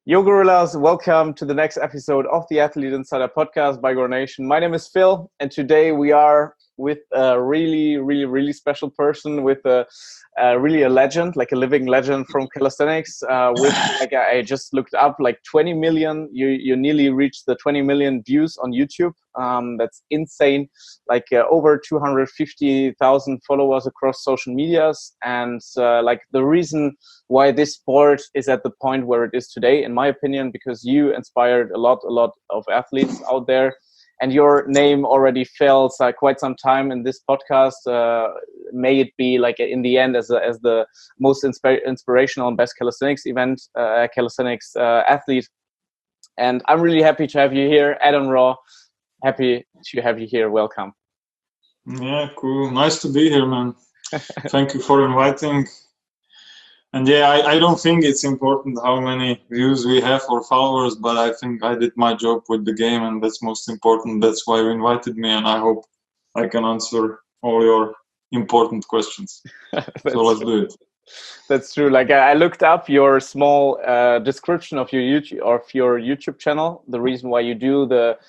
Yo, Gorillas, welcome to the next episode of the Athlete Insider podcast by Gorilla Nation. My name is Phil, and today we are with a really special person, with really a legend, like a living legend from calisthenics. I just looked up, like 20 million. You nearly reached the 20 million views on YouTube. That's insane. Over 250,000 followers across social medias, and the reason why this sport is at the point where it is today, in my opinion, because you inspired a lot of athletes out there, and your name already felt quite some time in this podcast. May it be in the end as the most inspirational and best calisthenics event, calisthenics athlete. And I'm really happy to have you here, Adam Raw. Happy to have you here. Welcome. Yeah, cool. Nice to be here, man. Thank you for inviting. And yeah, I don't think it's important how many views we have or followers, but I think I did my job with the game, and that's most important. That's why you invited me, and I hope I can answer all your important questions. So let's do it. That's true. I looked up your small description of your YouTube channel. The reason why you do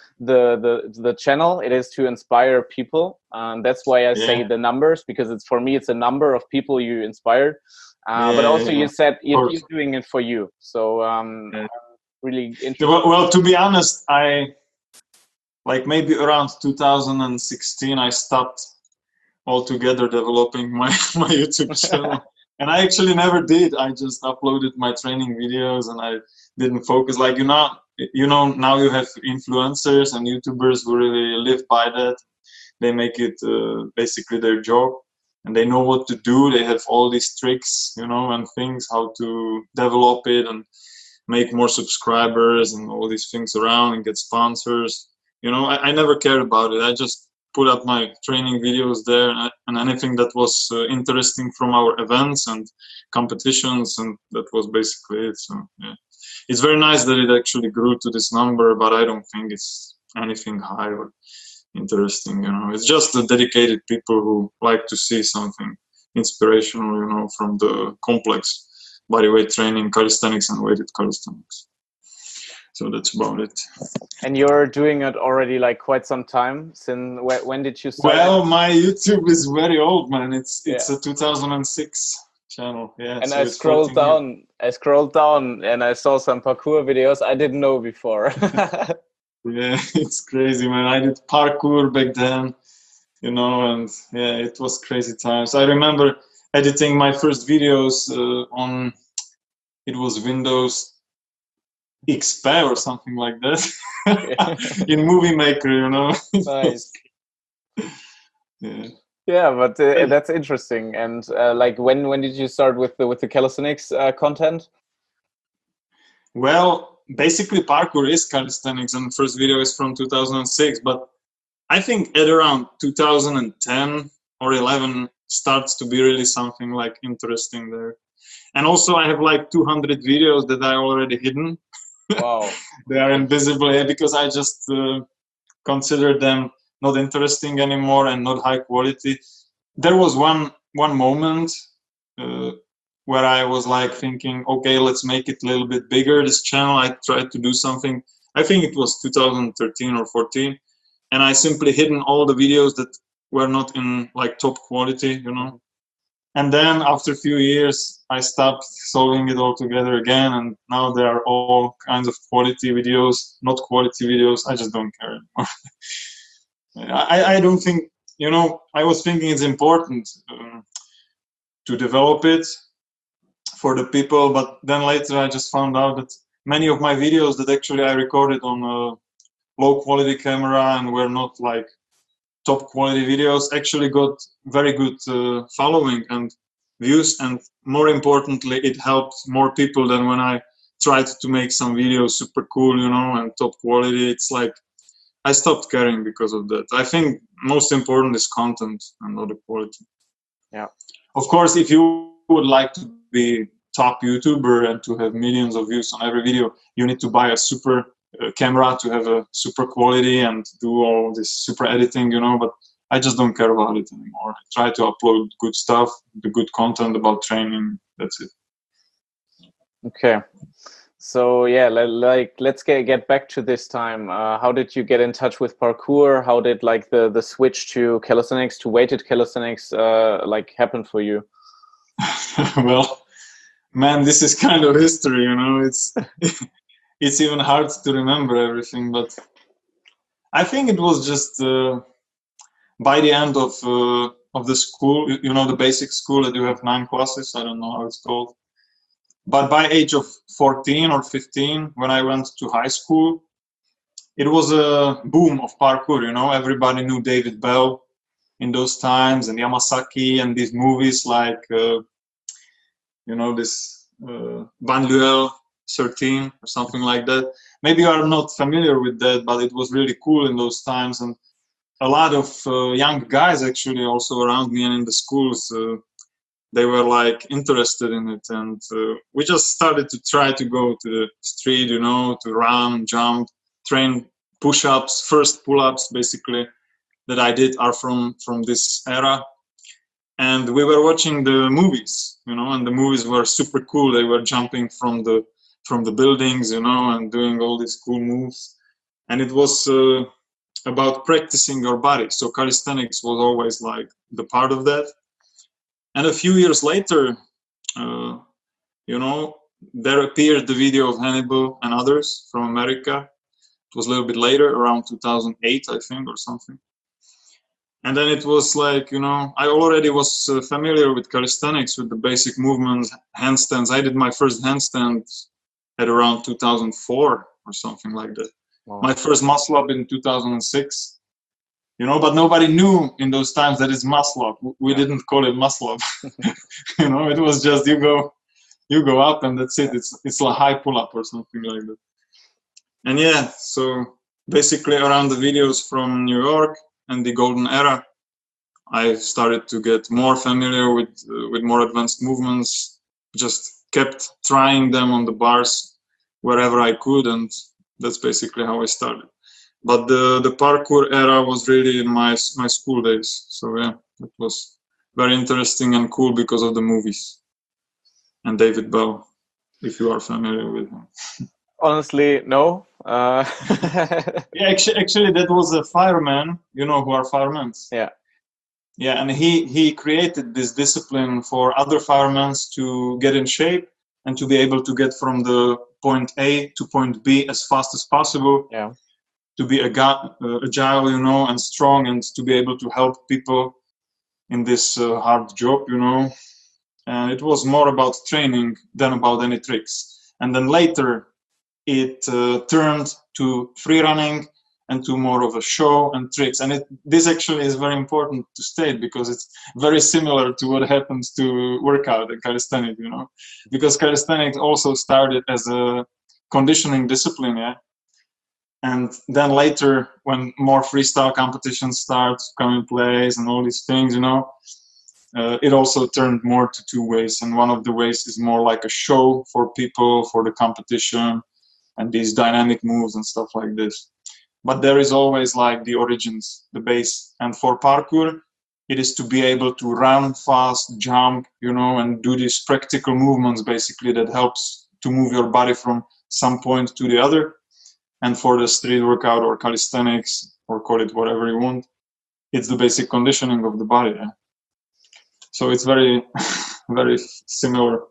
the channel, it is to inspire people. That's why I say the numbers, because it's, for me, it's a number of people you inspired. But also you said you're doing it for you. So really interesting. Well, to be honest, I maybe around 2016 I stopped altogether developing my YouTube channel. And I actually never did. I just uploaded my training videos and I didn't focus. Now you have influencers and YouTubers who really live by that. They make it basically their job, and they know what to do. They have all these tricks, and things, how to develop it and make more subscribers and all these things around and get sponsors. I never cared about it. I just put up my training videos there, and anything that was interesting from our events and competitions, and that was basically it. So yeah, it's very nice that it actually grew to this number, but I don't think it's anything high or interesting. It's just the dedicated people who like to see something inspirational, from the complex bodyweight training, calisthenics, and weighted calisthenics. So that's about it. And you're doing it already quite some time. Since when did you start? Well, my YouTube is very old, man. It's a 2006 channel. Yeah. And so I scrolled down. I scrolled down and I saw some parkour videos I didn't know before. Yeah, it's crazy, man. I did parkour back then, and yeah, it was crazy times. I remember editing my first videos on, it was Windows XP or something like that. In Movie Maker, Nice. Yeah, but that's interesting. And when did you start with the calisthenics content? Well, basically parkour is calisthenics, and the first video is from 2006, but I think at around 2010 or 11 starts to be really something interesting there. And also I have 200 videos that I already hidden. Wow. They are invisible, because I just consider them not interesting anymore and not high quality. There was one moment where I was thinking, okay, let's make it a little bit bigger, this channel. I tried to do something, I think it was 2013 or 14, and I simply hidden all the videos that were not in top quality, And then after a few years, I stopped solving it all together again, and now there are all kinds of quality videos, not quality videos. I just don't care anymore. I don't think, I was thinking it's important to develop it for the people, but then later I just found out that many of my videos that actually I recorded on a low quality camera and were not top quality videos actually got very good following and views, and more importantly, it helped more people than when I tried to make some videos super cool, and top quality. It's I stopped caring because of that. I think most important is content and not the quality. Yeah. Of course, if you would like to be top YouTuber and to have millions of views on every video, you need to buy a super camera to have a super quality and do all this super editing, but I just don't care about it anymore. I try to upload good stuff, the good content about training. That's it. Okay. So yeah, let's get back to this time. How did you get in touch with parkour? How did like the switch to calisthenics, to weighted calisthenics, like happen for you? Well, man, this is kind of history, you know. It's it's even hard to remember everything, but I think it was just by the end of the school, you know, the basic school that you have 9 classes. I don't know how it's called. But by age of 14 or 15, when I went to high school, it was a boom of parkour, you know. Everybody knew David Bell in those times, and Yamasaki, and these movies like, you know, this Banlieue 13 or something like that. Maybe you are not familiar with that, but it was really cool in those times. And a lot of young guys actually also around me and in the schools, they were like interested in it, and we just started to try to go to the street, you know, to run, jump, train push-ups. First pull-ups basically that I did are from this era, and we were watching the movies, you know, and the movies were super cool. They were jumping from the buildings, you know, and doing all these cool moves, and it was about practicing your body. So calisthenics was always like the part of that. And a few years later, you know, there appeared the video of Hannibal and others from America. It was a little bit later, around 2008, I think, or something. And then it was like, you know, I already was familiar with calisthenics, with the basic movements, handstands. I did my first handstand at around 2004 or something like that. Wow. My first muscle up in 2006. You know, but nobody knew in those times that it's muscle up. We didn't call it muscle up. You know, it was just you go up and that's it. It's a high pull up or something like that. And yeah, so basically around the videos from New York and the golden era, I started to get more familiar with more advanced movements. Just kept trying them on the bars wherever I could, and that's basically how I started. But the parkour era was really in my school days. So yeah, it was very interesting and cool because of the movies. And David Bell, if you are familiar with him. Honestly, no. Yeah, actually, that was a fireman. You know who are firemen? Yeah. Yeah, and he created this discipline for other firemen to get in shape and to be able to get from the point A to point B as fast as possible. Yeah. To be agile, you know, and strong, and to be able to help people in this hard job, you know. And it was more about training than about any tricks. And then later it turned to free running and to more of a show and tricks. And this actually is very important to state, because it's very similar to what happens to workout and calisthenics, you know, because calisthenics also started as a conditioning discipline, yeah. And then later, when more freestyle competitions start to come in place and all these things, you know, it also turned more to two ways. And one of the ways is more like a show for people, for the competition, and these dynamic moves and stuff like this. But there is always like the origins, the base. And for parkour, it is to be able to run fast, jump, you know, and do these practical movements basically that helps to move your body from some point to the other. And for the street workout or calisthenics, or call it whatever you want, it's the basic conditioning of the body. Yeah? So it's very, very similar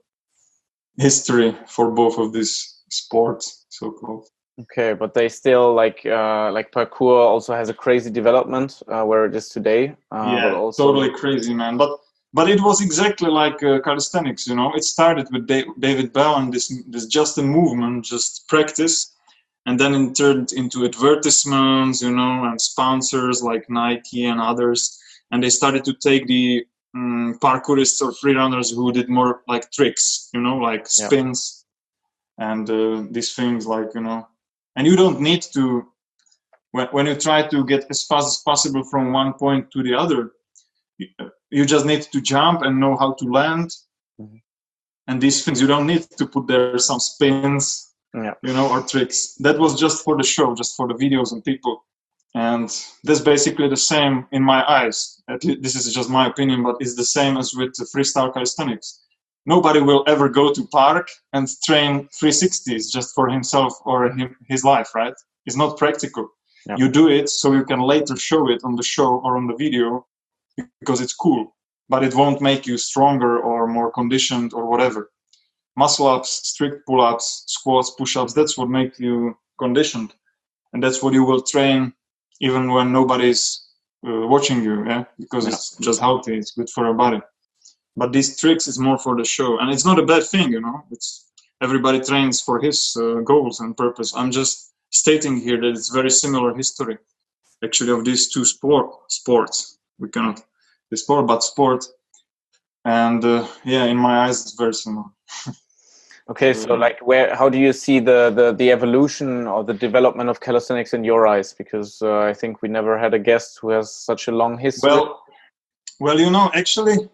history for both of these sports, so-called. Okay, but they still like parkour also has a crazy development where it is today. Yeah, but also totally crazy, man. But it was exactly like calisthenics, you know. It started with David Bell and this just a movement, just practice. And then it turned into advertisements, you know, and sponsors like Nike and others. And they started to take the parkourists or freerunners who did more like tricks, you know, like spins and these things, like, you know. And you don't need to, when you try to get as fast as possible from one point to the other, you just need to jump and know how to land. Mm-hmm. And these things, you don't need to put there some spins. Yeah. You know, or tricks. That was just for the show, just for the videos and people. And that's basically the same in my eyes. At least this is just my opinion, but it's the same as with the freestyle calisthenics. nobody will ever go to park and train 360s just for himself or his life, right? It's not practical. Yeah. You do it so you can later show it on the show or on the video because it's cool, but it won't make you stronger or more conditioned or whatever. Muscle ups, strict pull-ups, squats, push-ups, that's what makes you conditioned. And that's what you will train even when nobody's watching you, yeah? Because it's just healthy, it's good for your body. But these tricks is more for the show. And it's not a bad thing, you know? It's everybody trains for his goals and purpose. I'm just stating here that it's very similar history, actually, of these two sports. We cannot sport, but sport. And yeah, in my eyes, it's very similar. Okay, so like, how do you see the evolution or the development of calisthenics in your eyes? Because I think we never had a guest who has such a long history. Well, you know, actually,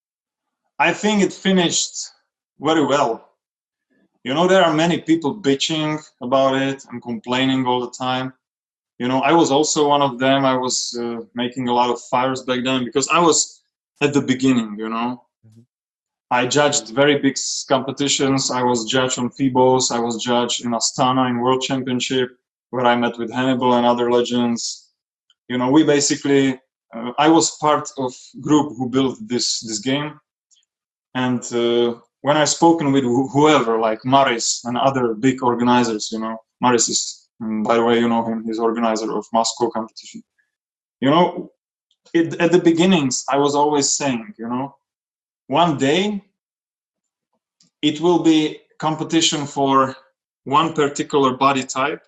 I think it finished very well. You know, there are many people bitching about it and complaining all the time. You know, I was also one of them. I was making a lot of fires back then because I was at the beginning, you know. Mm-hmm. I judged very big competitions. I was judged on FIBOS. I was judged in Astana in World Championship, where I met with Hannibal and other legends. You know, we basically, I was part of group who built this game. And when I spoken with whoever, like Maris and other big organizers, you know, Maris is, by the way, you know him, he's organizer of Moscow competition. You know, at the beginnings, I was always saying, you know, one day it will be competition for one particular body type,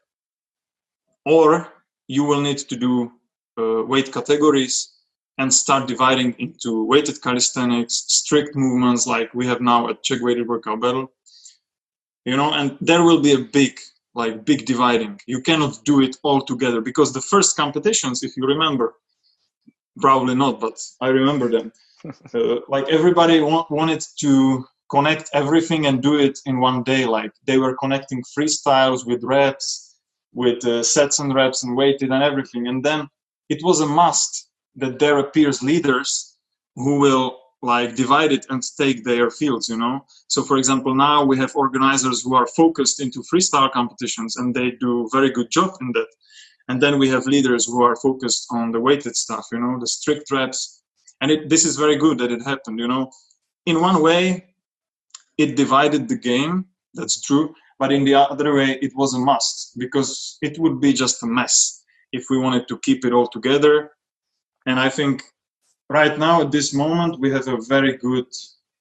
or you will need to do weight categories and start dividing into weighted calisthenics, strict movements like we have now at Czech Weighted Workout Battle. You know, and there will be a big dividing. You cannot do it all together because the first competitions, if you remember, probably not, but I remember them. Like everybody wanted to connect everything and do it in one day. Like they were connecting freestyles with reps, with sets and reps and weighted and everything. And then it was a must that there appears leaders who will like divide it and take their fields, you know. So for example, now we have organizers who are focused into freestyle competitions and they do very good job in that. And then we have leaders who are focused on the weighted stuff, you know, the strict reps. And this is very good that it happened, you know. In one way, it divided the game, that's true. But in the other way, it was a must because it would be just a mess if we wanted to keep it all together. And I think right now at this moment, we have a very good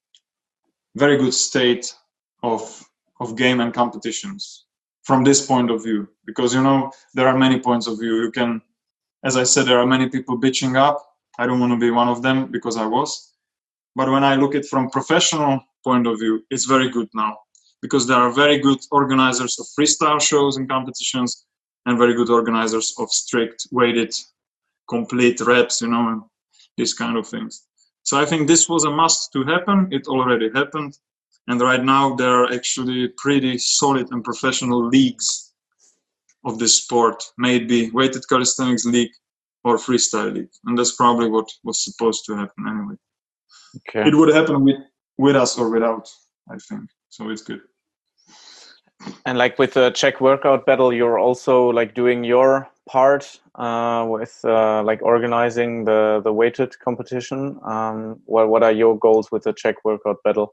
state of game and competitions from this point of view. Because, you know, there are many points of view. You can, as I said, there are many people bitching up. I don't want to be one of them because I was. But when I look at it from professional point of view, it's very good now because there are very good organizers of freestyle shows and competitions and very good organizers of strict weighted complete reps, you know, and these kind of things. So I think this was a must to happen. It already happened. And right now there are actually pretty solid and professional leagues of this sport, maybe weighted calisthenics league or freestyle league. And that's probably what was supposed to happen anyway. Okay. It would happen with us or without, I think. So it's good. And like with the Czech Workout Battle, you're also like doing your part with like organizing the weighted competition. What are your goals with the Czech Workout Battle?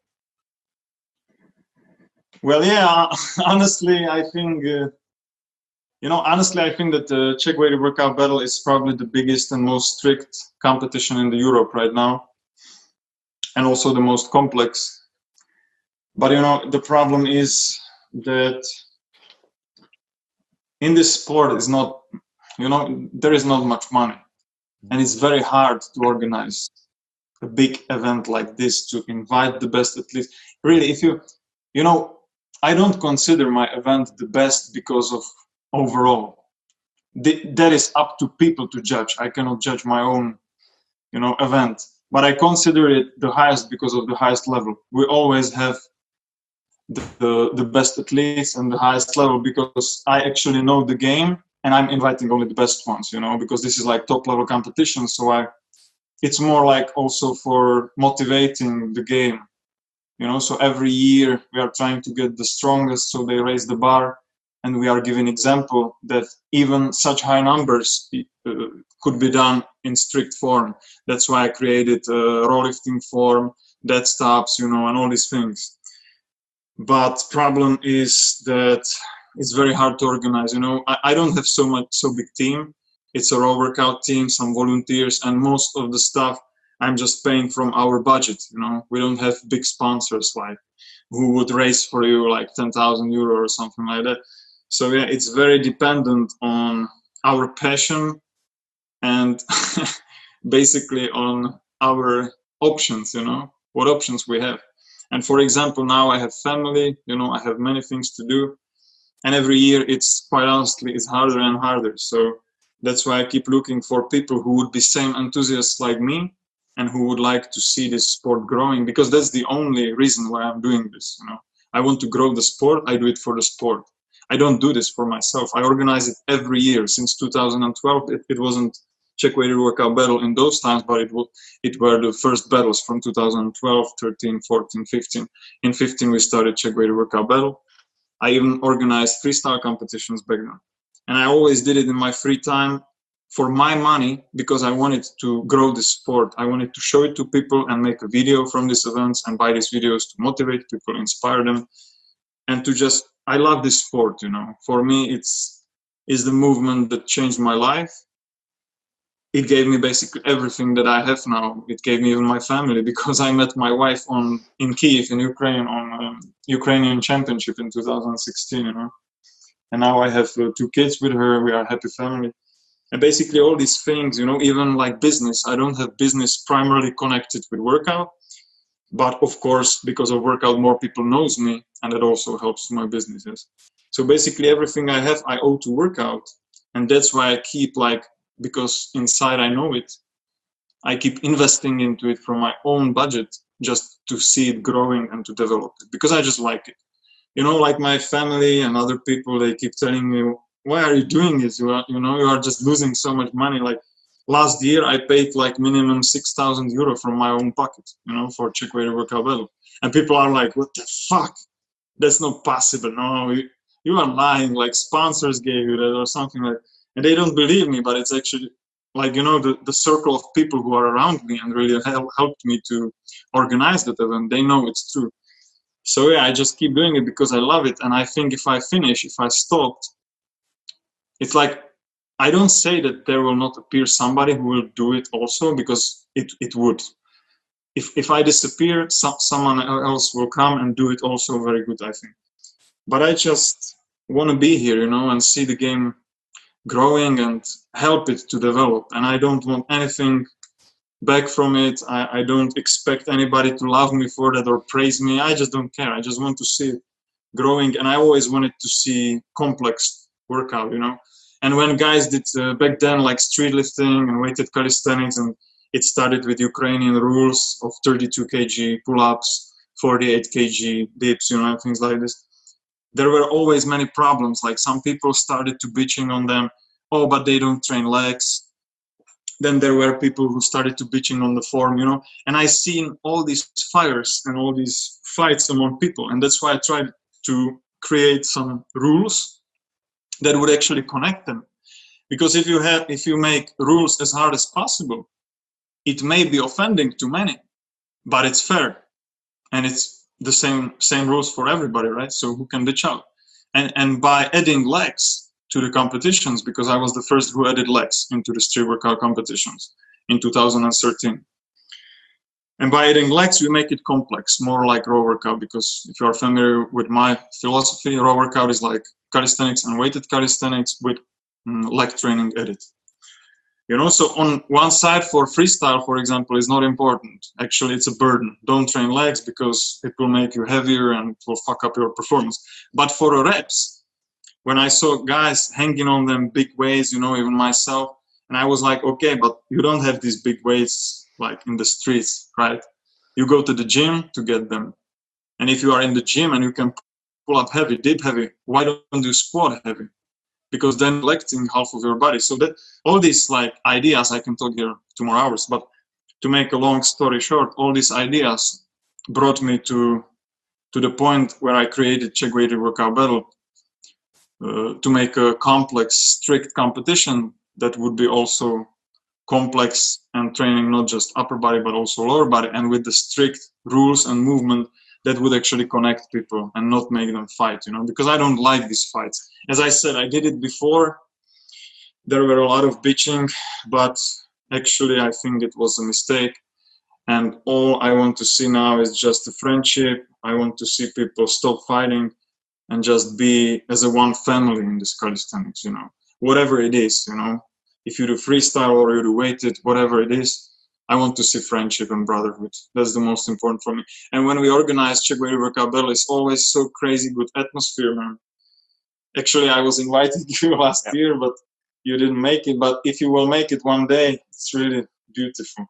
Well, yeah, honestly, I think I think that the Czech Weighted Workout Battle is probably the biggest and most strict competition in Europe right now, and also the most complex. But you know, the problem is that in this sport is not, you know, there is not much money, and it's very hard to organize a big event like this, to invite the best athletes. Really, if you know, I don't consider my event the best because of overall. That is up to people to judge. I cannot judge my own, you know, event. But I consider it the highest because of the highest level. We always have the best athletes and the highest level because I actually know the game and I'm inviting only the best ones, you know, because this is like top level competition. So it's more like also for motivating the game So every year we are trying to get the strongest, so they raise the bar, and we are giving example that even such high numbers could be done in strict form. That's why I created a row lifting form, dead stops, and all these things. But problem is that it's very hard to organize. I don't have so big team. It's a raw workout team, some volunteers, and most of the stuff I'm just paying from our budget. We don't have big sponsors like who would raise for you like 10,000 euro or something like that. So yeah, it's very dependent on our passion and basically on our options, what options we have. And for example, now I have family, I have many things to do. And every year it's quite honestly, it's harder and harder. So that's why I keep looking for people who would be same enthusiasts like me and who would like to see this sport growing, because that's the only reason why I'm doing this. I want to grow the sport. I do it for the sport. I don't do this for myself. I organize it every year since 2012. It wasn't Czech Weighted Workout Battle in those times, but it were the first battles from 2012, 13, 14, 15. In 15, we started Czech Weighted Workout Battle. I even organized freestyle competitions back then. And I always did it in my free time for my money, because I wanted to grow this sport. I wanted to show it to people and make a video from these events and buy these videos to motivate people, inspire them, and to just, I love this sport, For me, it's the movement that changed my life. It gave me basically everything that I have now. It gave me even my family, because I met my wife in Kyiv in Ukraine on Ukrainian championship in 2016, And now I have 2 kids with her. We are a happy family. And basically all these things, even like business, I don't have business primarily connected with workout. But of course, because of workout, more people knows me, and that also helps my businesses. So basically everything I have, I owe to workout. And that's why I keep because inside I know it, I keep investing into it from my own budget, just to see it growing and to develop it, because I just like it. Like my family and other people, they keep telling me, why are you doing this? You are just losing so much money. Like last year, I paid minimum 6,000 euro from my own pocket, for Czech Weighted Workout Battle. And people are like, what the fuck? That's not possible. No, you are lying. Like sponsors gave you that or something like. And they don't believe me, but it's actually the circle of people who are around me and really helped me to organize that event. They know it's true. So yeah, I just keep doing it because I love it. And I think if I stopped, it's I don't say that there will not appear somebody who will do it also, because it would. If I disappear, someone else will come and do it also very good, I think. But I just want to be here, and see the game growing and help it to develop. And I don't want anything back from it. I don't expect anybody to love me for that or praise me. I just don't care. I just want to see it growing. And I always wanted to see complex workout, And when guys did back then street lifting and weighted calisthenics, and it started with Ukrainian rules of 32 kg pull-ups, 48 kg dips, things like this. There were always many problems. Some people started to bitching on them. Oh, but they don't train legs. Then there were people who started to bitching on the form, And I seen all these fires and all these fights among people. And that's why I tried to create some rules that would actually connect them. Because if you make rules as hard as possible, it may be offending to many, but it's fair. And it's the same rules for everybody, right? So who can bitch out? And by adding legs to the competitions, because I was the first who added legs into the street workout competitions in 2013. And by adding legs, we make it complex, more like raw workout, because if you are familiar with my philosophy, raw workout is like calisthenics and weighted calisthenics with leg training added. So on one side for freestyle, for example, is not important. Actually, it's a burden. Don't train legs because it will make you heavier and it will fuck up your performance. But for reps, when I saw guys hanging on them big weights, even myself, and I was like, okay, but you don't have these big weights in the streets, right? You go to the gym to get them. And if you are in the gym and you can pull up heavy, dip heavy, why don't you squat heavy? Because then neglecting half of your body. So that all these ideas, I can talk here 2 more hours, but to make a long story short, all these ideas brought me to the point where I created Czech Weighted Workout Battle, to make a complex, strict competition that would be also complex and training not just upper body but also lower body, and with the strict rules and movement that would actually connect people and not make them fight, because I don't like these fights. As I said, I did it before. There were a lot of bitching, but actually I think it was a mistake. And all I want to see now is just a friendship. I want to see people stop fighting and just be as a one family in this calisthenics, whatever it is, if you do freestyle or you do weighted, whatever it is, I want to see friendship and brotherhood. That's the most important for me. And when we organize Czech Weighted Workout Battle, it's always so crazy good atmosphere, man. Actually, I was invited you last year, but you didn't make it. But if you will make it one day, it's really beautiful,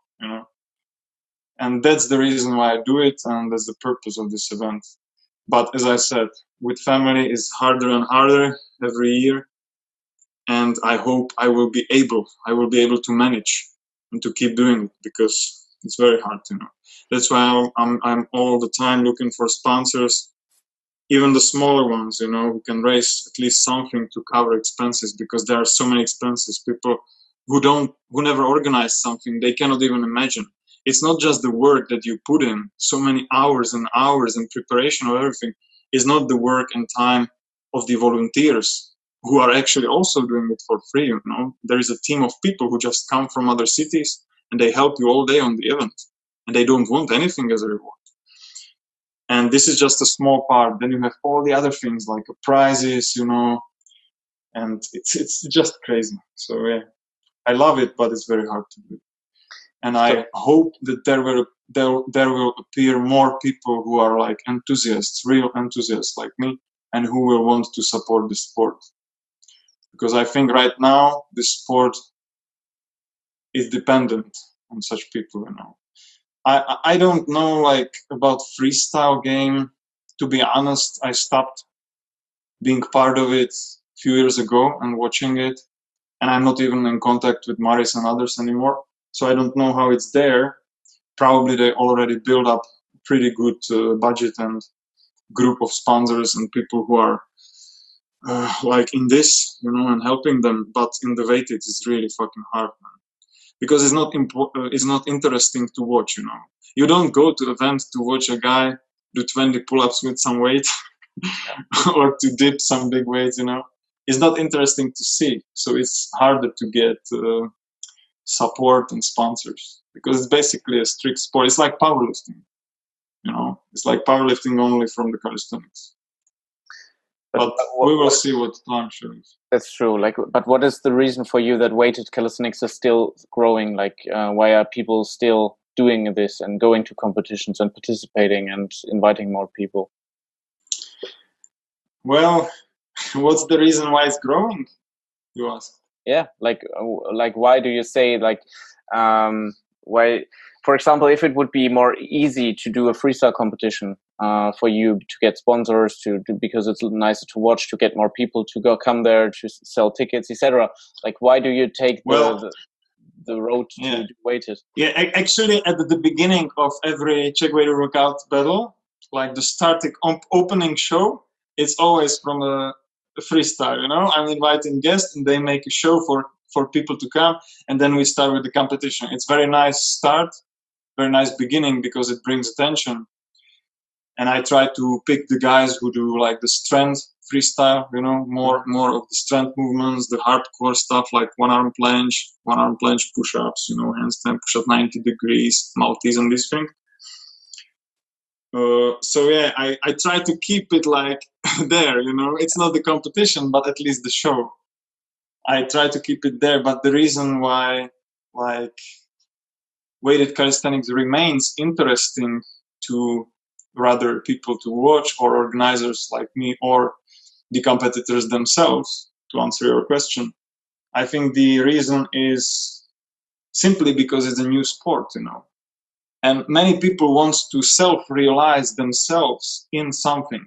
And that's the reason why I do it, and that's the purpose of this event. But as I said, with family, it's harder and harder every year. And I hope I will be able to manage and to keep doing it, because it's very hard, That's why I'm all the time looking for sponsors, even the smaller ones, who can raise at least something to cover expenses, because there are so many expenses. People who never organize something, they cannot even imagine. It's not just the work that you put in, so many hours and hours and preparation of everything. Is not the work and time of the volunteers who are actually also doing it for free, There is a team of people who just come from other cities and they help you all day on the event, and they don't want anything as a reward. And this is just a small part. Then you have all the other things like prizes, and it's just crazy. So yeah, I love it, but it's very hard to do. And I hope that there will appear more people who are like enthusiasts, real enthusiasts like me, and who will want to support the sport. Because I think right now the sport is dependent on such people, I don't know about freestyle game. To be honest, I stopped being part of it a few years ago and watching it, and I'm not even in contact with Maris and others anymore. So I don't know how it's there. Probably they already build up a pretty good budget and group of sponsors and people who are in this, and helping them. But in the weighted, it's really fucking hard, man. Because it's not interesting to watch, You don't go to event to watch a guy do 20 pull-ups with some weight or to dip some big weights, It's not interesting to see. So it's harder to get support and sponsors, because it's basically a strict sport. It's like powerlifting, It's like powerlifting only from the calisthenics. But we will see what time shows. That's true. But what is the reason for you that weighted calisthenics is still growing? Why are people still doing this and going to competitions and participating and inviting more people? Well, what's the reason why it's growing, you ask? Yeah, why do you say why? For example, if it would be more easy to do a freestyle competition for you to get sponsors, because it's nicer to watch, to get more people to come there, to sell tickets, etc. Why do you take the road to do weighted? Yeah, actually, at the beginning of every Czech Weighted Workout Battle, the starting opening show, it's always from a freestyle. I'm inviting guests, and they make a show for people to come, and then we start with the competition. It's very nice start. Very nice beginning, because it brings attention. And I try to pick the guys who do the strength freestyle, more of the strength movements, the hardcore stuff like one arm planche push-ups, handstand push-up 90 degrees, Maltese, and this thing. So yeah, I try to keep it there, It's not the competition, but at least the show. I try to keep it there, but the reason why weighted calisthenics remains interesting to rather people to watch, or organizers like me, or the competitors themselves, to answer your question. I think the reason is simply because it's a new sport, and many people want to self-realize themselves in something,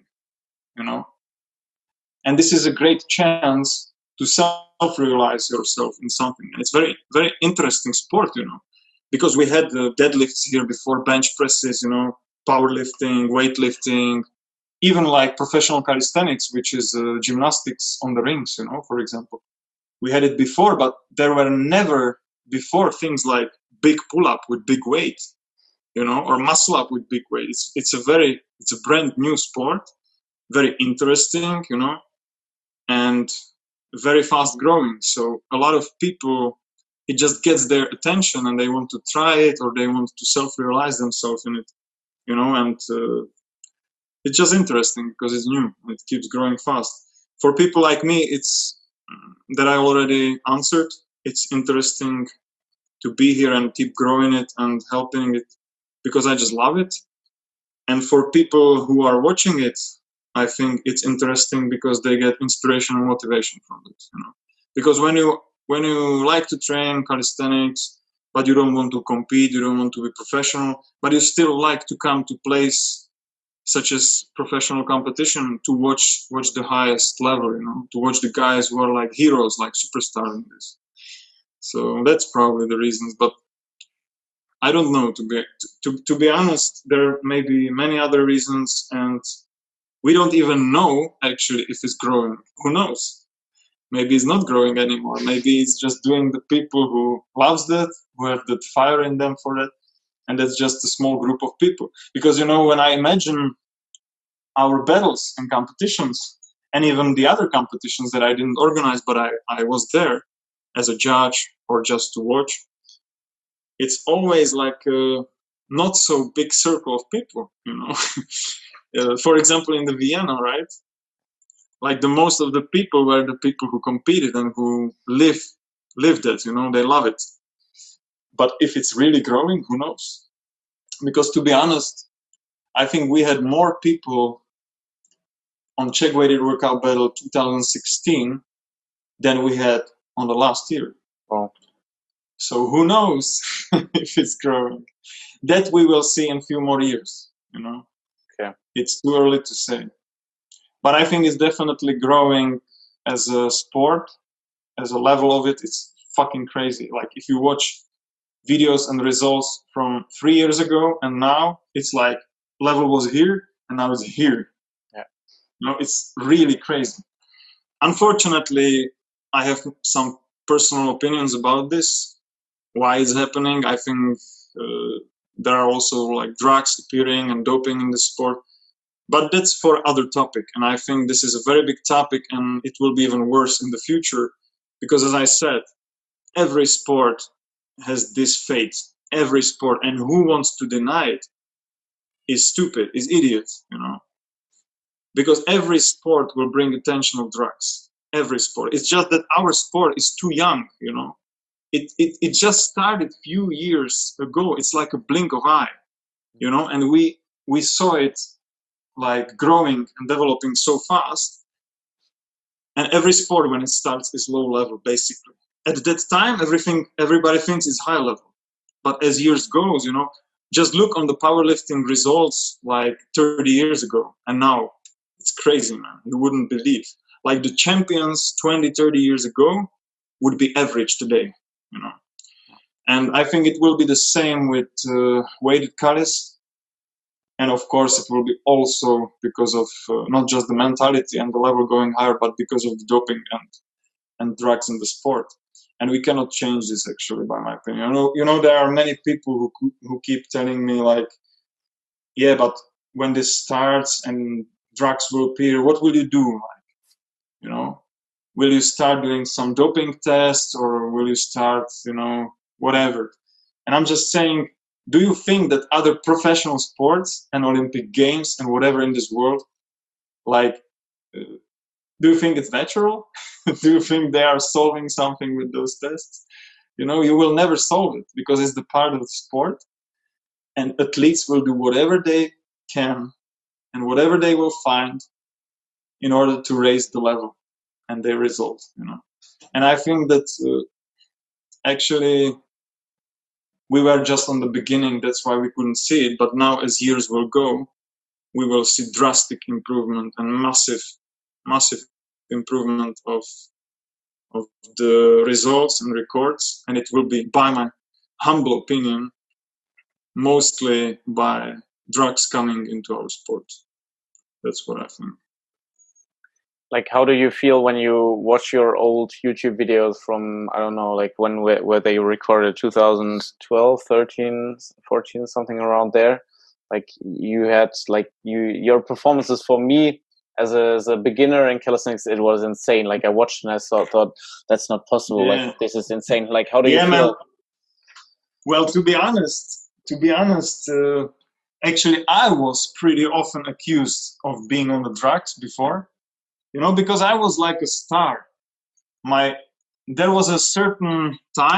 and this is a great chance to self-realize yourself in something. And it's very, very interesting sport, because we had the deadlifts here before, bench presses, powerlifting, weightlifting, even like professional calisthenics, which is gymnastics on the rings, you know, for example. We had it before, but there were never before things like big pull-up with big weight, you know, or muscle up with big weight. It's a brand new sport, very interesting, you know, and very fast growing. So a lot of people, it just gets their attention and they want to try it, or they want to self-realize themselves in it, you know, and it's just interesting because it's new. It keeps growing fast. For people like me, it's that I already answered. It's interesting to be here and keep growing it and helping it because I just love it. And for people who are watching it, I think it's interesting because they get inspiration and motivation from it. You know, because when you like to train calisthenics, but you don't want to compete, you don't want to be professional, but you still like to come to place such as professional competition to watch the highest level, you know, to watch the guys who are like heroes, like superstars in this. So that's probably the reasons, but I don't know. To be honest, there may be many other reasons, and we don't even know actually if it's growing. Who knows? Maybe it's not growing anymore. Maybe it's just doing the people who loves that, who have that fire in them for it, and that's just a small group of people. Because you know, when I imagine our battles and competitions, and even the other competitions that I didn't organize, but I was there as a judge or just to watch, it's always like a not so big circle of people, you know. For example, in the Vienna, right? Like the most of the people were the people who competed and who lived it, you know, they love it. But if it's really growing, who knows? Because to be honest, I think we had more people on Czech Weighted Workout Battle 2016 than we had on the last year. Wow. So who knows if it's growing? That we will see in a few more years, you know. Okay. It's too early to say. But I think it's definitely growing as a sport, as a level of it. It's fucking crazy. Like if you watch videos and results from 3 years ago and now, it's like level was here and now it's here. Yeah. You know, it's really crazy. Unfortunately, I have some personal opinions about this. Why it's happening? I think there are also like drugs appearing and doping in the sport. But that's for other topic. And I think this is a very big topic and it will be even worse in the future. Because as I said, every sport has this fate. Every sport. And who wants to deny it is stupid, is idiot, you know. Because every sport will bring attention of drugs. Every sport. It's just that our sport is too young, you know. It just started few years ago. It's like a blink of eye, you know, and we saw it like growing and developing so fast. And every sport when it starts is low level, basically. At that time, everybody thinks is high level. But as years goes, you know, just look on the powerlifting results like 30 years ago and now. It's crazy, man. You wouldn't believe. Like the champions 20, 30 years ago would be average today, you know. And I think it will be the same with weighted calis. And of course, it will be also because of not just the mentality and the level going higher, but because of the doping and drugs in the sport. And we cannot change this, actually, by my opinion. You know, there are many people who keep telling me like, yeah, but when this starts and drugs will appear, what will you do? Like, you know, will you start doing some doping tests or will you start, you know, whatever? And I'm just saying, do you think that other professional sports and Olympic Games and whatever in this world, like, do you think it's natural? Do you think they are solving something with those tests? You know, you will never solve it because it's the part of the sport. And athletes will do whatever they can and whatever they will find in order to raise the level and their results, you know. And I think that actually we were just on the beginning, that's why we couldn't see it. But now as years will go, we will see drastic improvement and massive improvement of the results and records. And it will be, by my humble opinion, mostly by drugs coming into our sport. That's what I think. Like, how do you feel when you watch your old YouTube videos from, I don't know, like when where they recorded 2012, 13, 14, something around there? Like you had like your performances for me as a beginner in calisthenics, it was insane. Like I watched and I thought that's not possible. Yeah. Like this is insane. Like how do you feel? Man. Well, to be honest, actually, I was pretty often accused of being on the drugs before, you know, because I was like a star. There was a certain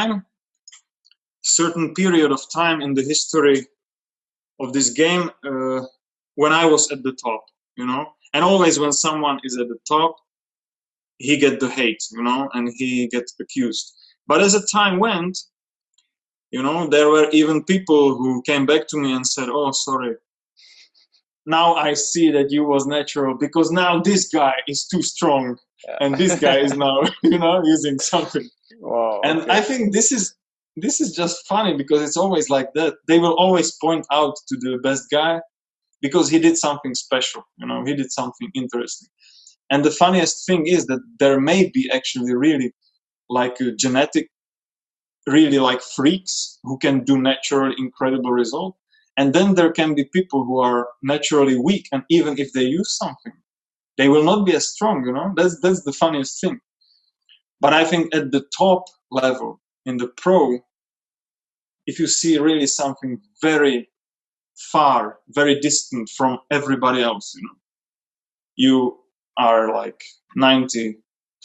period of time in the history of this game when I was at the top, you know, and always when someone is at the top, he get the hate, you know, and he gets accused. But as the time went, you know, there were even people who came back to me and said, "Oh, sorry. Now I see that you was natural because now this guy is too strong, and this guy is now, you know, using something." Wow, and okay. I think this is just funny because it's always like that. They will always point out to the best guy because he did something special, you know, he did something interesting. And the funniest thing is that there may be actually really like a genetic, really like freaks who can do natural incredible result, and then there can be people who are naturally weak, and even if they use something they will not be as strong, you know. That's the funniest thing. But I think at the top level in the pro, if you see really something very far, very distant from everybody else, you know, you are like 95%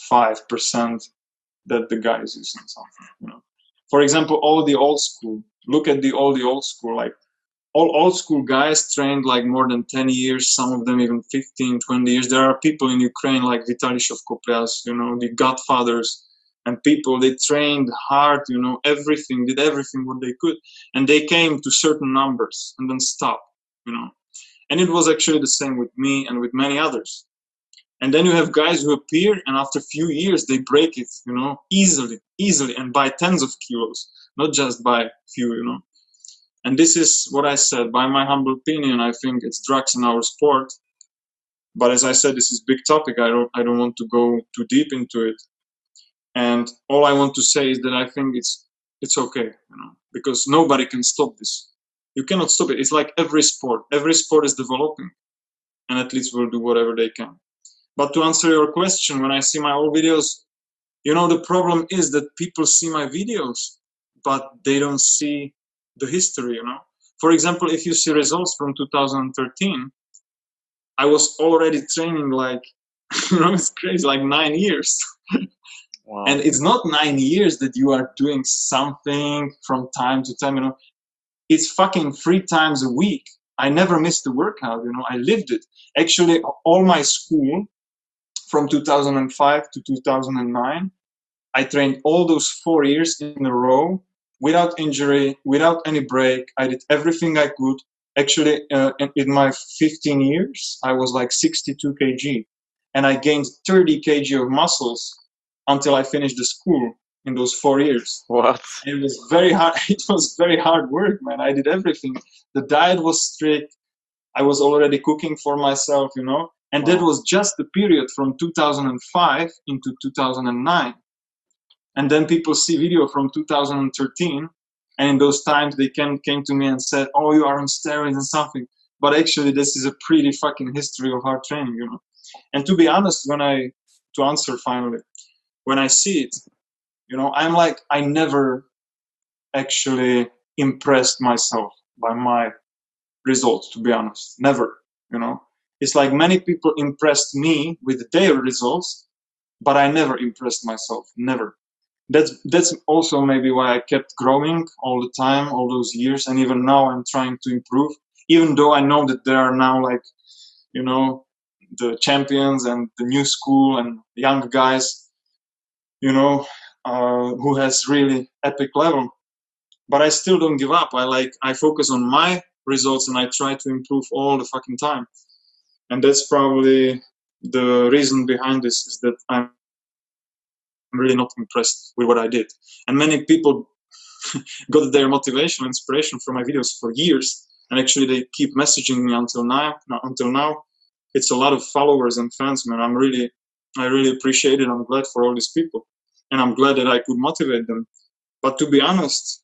that the guy is using something, you know. For example, all the old school, look at all the old school, like all old school guys trained like more than 10 years, some of them even 15, 20 years. There are people in Ukraine like Vitaly Shovkoprias, you know, the godfathers, and people, they trained hard, you know, everything, did everything what they could. And they came to certain numbers and then stopped, you know. And it was actually the same with me and with many others. And then you have guys who appear and after a few years they break it, you know, easily, and by tens of kilos, not just by few, you know. And this is what I said. By my humble opinion, I think it's drugs in our sport. But as I said, this is a big topic. I don't want to go too deep into it. And all I want to say is that I think it's okay, you know, because nobody can stop this. You cannot stop it. It's like every sport. Every sport is developing, and athletes will do whatever they can. But to answer your question, when I see my old videos, you know, the problem is that people see my videos, but they don't see the history, you know. For example, if you see results from 2013, I was already training like, you know, it's crazy, like 9 years. Wow. And it's not 9 years that you are doing something from time to time, you know. It's fucking 3 times a week. I never missed a workout, you know. I lived it. Actually, all my school from 2005 to 2009, I trained all those 4 years in a row without injury, without any break. I did everything I could. Actually, in my 15 years, I was like 62 kg, and I gained 30 kg of muscles until I finished the school in those 4 years. What? It was very hard. It was very hard work, man. I did everything. The diet was strict. I was already cooking for myself, you know, and that was just the period from 2005 into 2009. And then people see video from 2013, and in those times they came to me and said, "Oh, you are on steroids and something." But actually, this is a pretty fucking history of hard training, you know. And to be honest, to answer finally, when I see it, you know, I'm like, I never actually impressed myself by my results, to be honest. Never, you know. It's like many people impressed me with their results, but I never impressed myself, never. That's also maybe why I kept growing all the time, all those years, and even now I'm trying to improve, even though I know that there are now, like, you know, the champions and the new school and young guys, you know, who has really epic level. But I still don't give up. I focus on my results and I try to improve all the fucking time. And that's probably the reason behind this, is that I'm really not impressed with what I did. And many people got their motivation, inspiration from my videos for years. and actually they keep messaging me until now. It's a lot of followers and fans, man. I really appreciate it. I'm glad for all these people, and I'm glad that I could motivate them. But to be honest,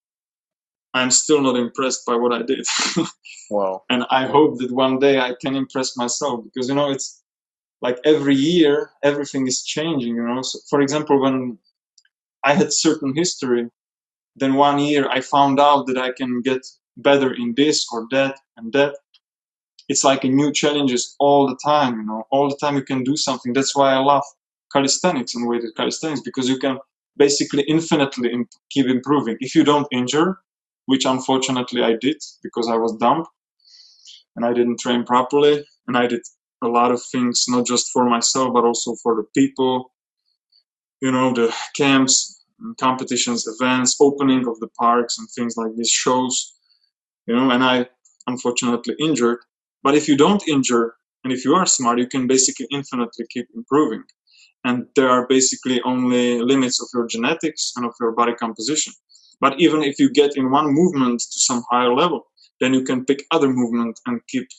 I'm still not impressed by what I did. Wow. And I hope that one day I can impress myself, because, you know, it's like every year, everything is changing, you know. So, for example, when I had certain history, then one year I found out that I can get better in this or that and that. It's like a new challenges all the time, you know, all the time you can do something. That's why I love calisthenics and weighted calisthenics, because you can basically infinitely keep improving. If you don't injure, which unfortunately I did because I was dumb and I didn't train properly, and I did a lot of things, not just for myself, but also for the people, you know, the camps, competitions, events, opening of the parks and things like these shows, you know, and I unfortunately injured. But if you don't injure and if you are smart, you can basically infinitely keep improving. And there are basically only limits of your genetics and of your body composition. But even if you get in one movement to some higher level, then you can pick other movement and keep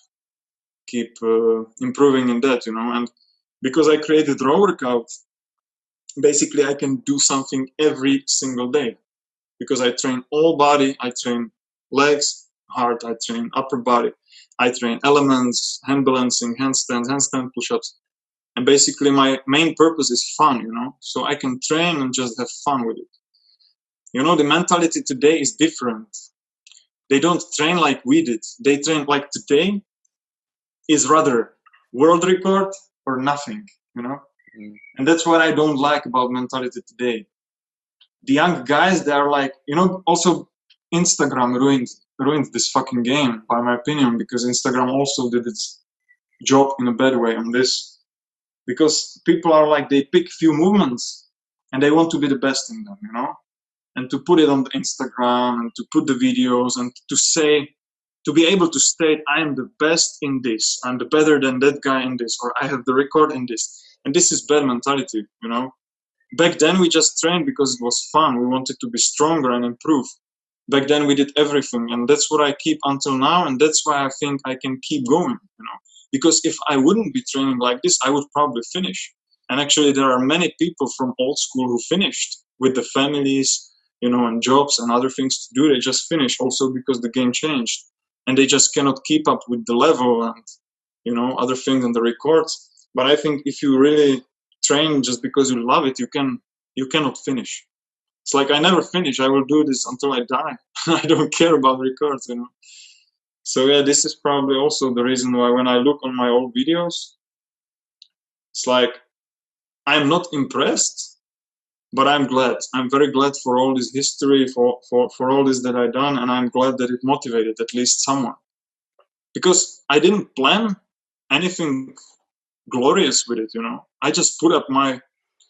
improving in that, you know. And because I created raw workout, basically I can do something every single day, because I train all body. I train legs, heart, I train upper body, I train elements, hand balancing, handstand push-ups. And basically my main purpose is fun, you know, so I can train and just have fun with it. You know, the mentality today is different. They don't train like we did. They train like today is rather world record or nothing, you know. And that's what I don't like about mentality today. The young guys, they are like, you know, also Instagram ruined this fucking game, by my opinion, because Instagram also did its job in a bad way on this. Because people are like, they pick few movements and they want to be the best in them, you know, and to put it on the Instagram and to put the videos and to say, to be able to state, I am the best in this, I'm the better than that guy in this, or I have the record in this. And this is bad mentality, you know. Back then we just trained because it was fun. We wanted to be stronger and improve. Back then we did everything, and that's what I keep until now, and that's why I think I can keep going, you know. Because if I wouldn't be training like this, I would probably finish. And actually there are many people from old school who finished with the families, you know, and jobs and other things to do. They just finished also because the game changed. And they just cannot keep up with the level and, you know, other things and the records. But I think if you really train just because you love it, you cannot finish. It's like I never finish. I will do this until I die. I don't care about records, you know. So yeah, this is probably also the reason why when I look on my old videos, it's like I'm not impressed, but I'm glad. I'm very glad for all this history, for all this that I done, and I'm glad that it motivated at least someone. Because I didn't plan anything glorious with it, you know. I just put up my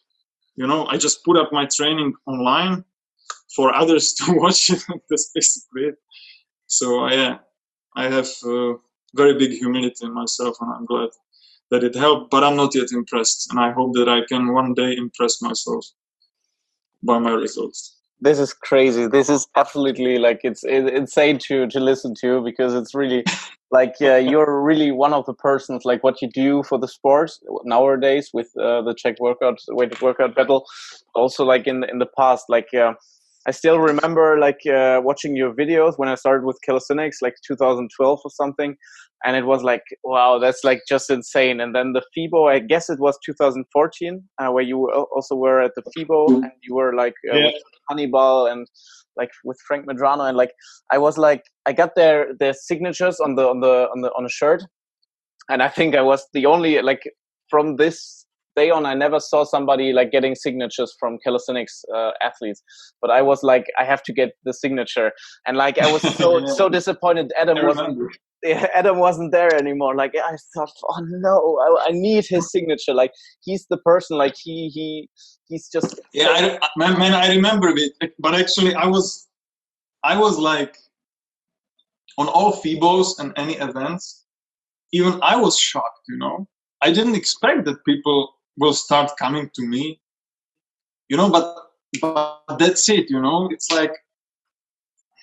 training online for others to watch it. That's basically it. So yeah, I have very big humility in myself, and I'm glad that it helped. But I'm not yet impressed, and I hope that I can one day impress myself by my results. This is crazy. This is absolutely like it's insane to listen to, because it's really like you're really one of the persons, like what you do for the sports nowadays with the Czech weighted workout battle. Also, like in the past, like I still remember like watching your videos when I started with calisthenics, like 2012 or something, and it was like, wow, that's like just insane. And then the FIBO, I guess it was 2014, where you also were at the FIBO, and you were like with Hannibal and like with Frank Medrano, and like I was like, I got their signatures on a shirt, and I think I was the only, like, from this day on, I never saw somebody like getting signatures from calisthenics athletes, but I was like, I have to get the signature. And like I was so disappointed Adam wasn't there anymore. Like I thought, oh no, I need his signature. Like he's the person, like he's just I remember it, but actually I was like on all FIBOs and any events, even I was shocked, you know. I didn't expect that people will start coming to me, you know, but that's it, you know. It's like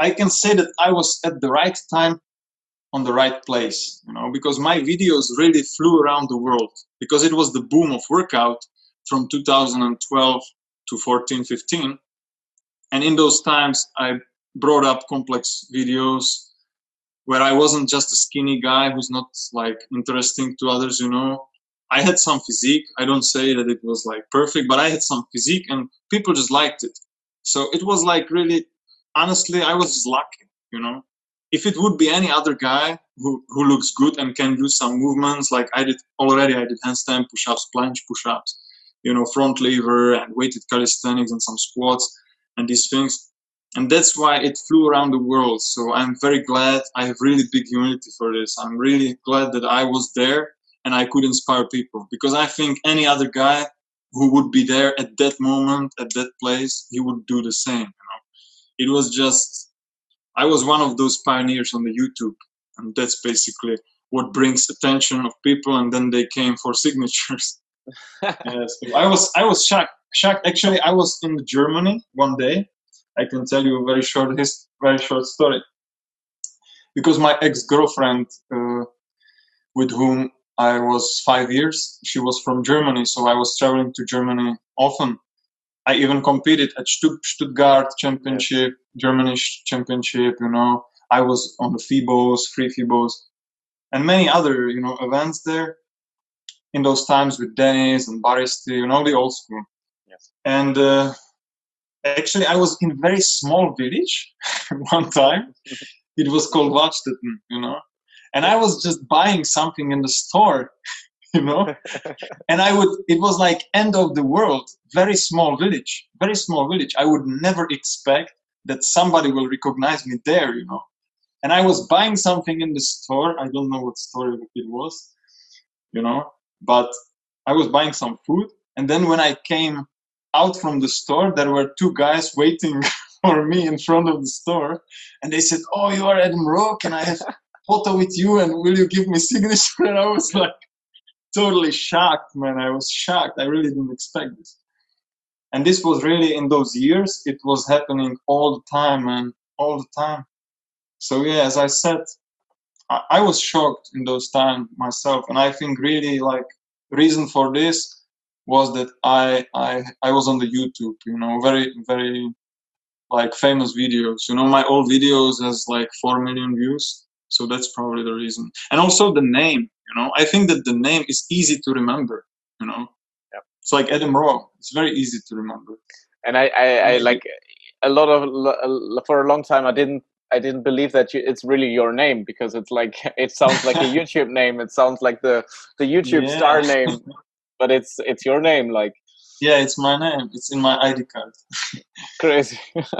I can say that I was at the right time on the right place, because my videos really flew around the world, because it was the boom of workout from 2012 to 14, 15. And in those times, I brought up complex videos where I wasn't just a skinny guy who's not like interesting to others, I had some physique. I don't say that it was like perfect, but I had some physique and people just liked it. So it was like really, honestly, I was just lucky, If it would be any other guy who looks good and can do some movements like I did handstand push-ups, planche push-ups, front lever and weighted calisthenics and some squats and these things. And that's why it flew around the world. So I'm very glad. I have really big humility for this. I'm really glad that I was there and I could inspire people, because I think any other guy who would be there at that moment, at that place, he would do the same. It was just, I was one of those pioneers on the YouTube, and that's basically what brings attention of people, and then they came for signatures. Yes, I was shocked. Actually, I was in Germany one day. I can tell you a very short story. Because my ex-girlfriend, with whom I was 5 years, she was from Germany, so I was traveling to Germany often. I even competed at Stuttgart Championship, Germany Championship, I was on the FIBOs, free FIBOs, and many other, events there in those times with Dennis and Baristi, the old school. Yes. And actually, I was in a very small village one time. It was called Wachtstetten, and I was just buying something in the store, and it was like end of the world, very small village. I would never expect that somebody will recognize me there, and I was buying something in the store. I don't know what store it was, but I was buying some food. And then when I came out from the store, there were two guys waiting for me in front of the store, and they said, "Oh, you are Adam Rowe, can I have a photo with you, and will you give me signature?" And I was like totally shocked, man. I was shocked. I really didn't expect this. And this was really in those years, it was happening all the time, man, all the time. So yeah, as I said, I was shocked in those times myself, and I think really like reason for this was that I was on the YouTube, very, very like famous videos. My old videos has like 4 million views. So that's probably the reason. And also the name, I think that the name is easy to remember, Yep. It's like Adam Rowe. It's very easy to remember. And I like for a long time, I didn't believe that it's really your name, because it's like, it sounds like a YouTube name. It sounds like the YouTube star name, but it's your name. Like, yeah, it's my name. It's in my ID card. Crazy.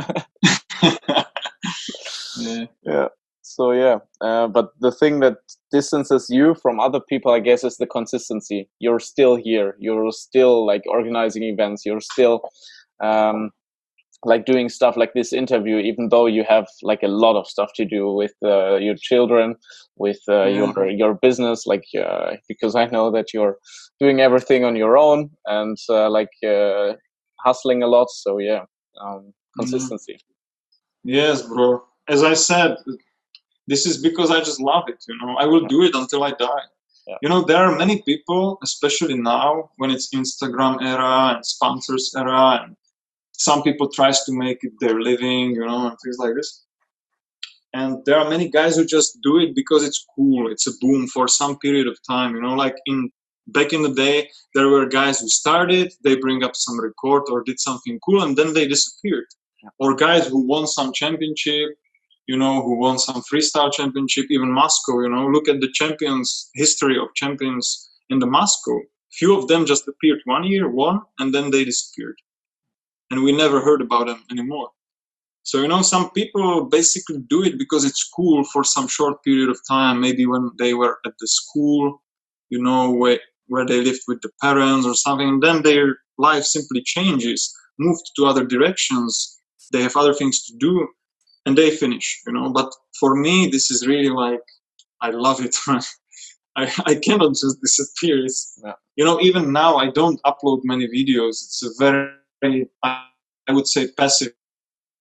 Yeah. So yeah, but the thing that distances you from other people, I guess, is the consistency. You're still here. You're still like organizing events. You're still like doing stuff like this interview, even though you have like a lot of stuff to do with your children, with your business, like because I know that you're doing everything on your own and hustling a lot. So yeah, consistency. Yes, bro. As I said, this is because I just love it. I will do it until I die. Yeah. There are many people, especially now when it's Instagram era and sponsors era, and some people tries to make it their living, and things like this. And there are many guys who just do it because it's cool. It's a boom for some period of time, like back in the day, there were guys who started, they bring up some record or did something cool, and then they disappeared. Yeah. Or guys who won some championship, who won some freestyle championship, even Moscow, look at the history of champions in the Moscow. Few of them just appeared 1 year, won, and then they disappeared. And we never heard about them anymore. So, some people basically do it because it's cool for some short period of time, maybe when they were at the school, where they lived with the parents or something, and then their life simply changes, moved to other directions, they have other things to do, and they finish, But for me, this is really like, I love it. I cannot just disappear. Even now, I don't upload many videos. It's a very, I would say, passive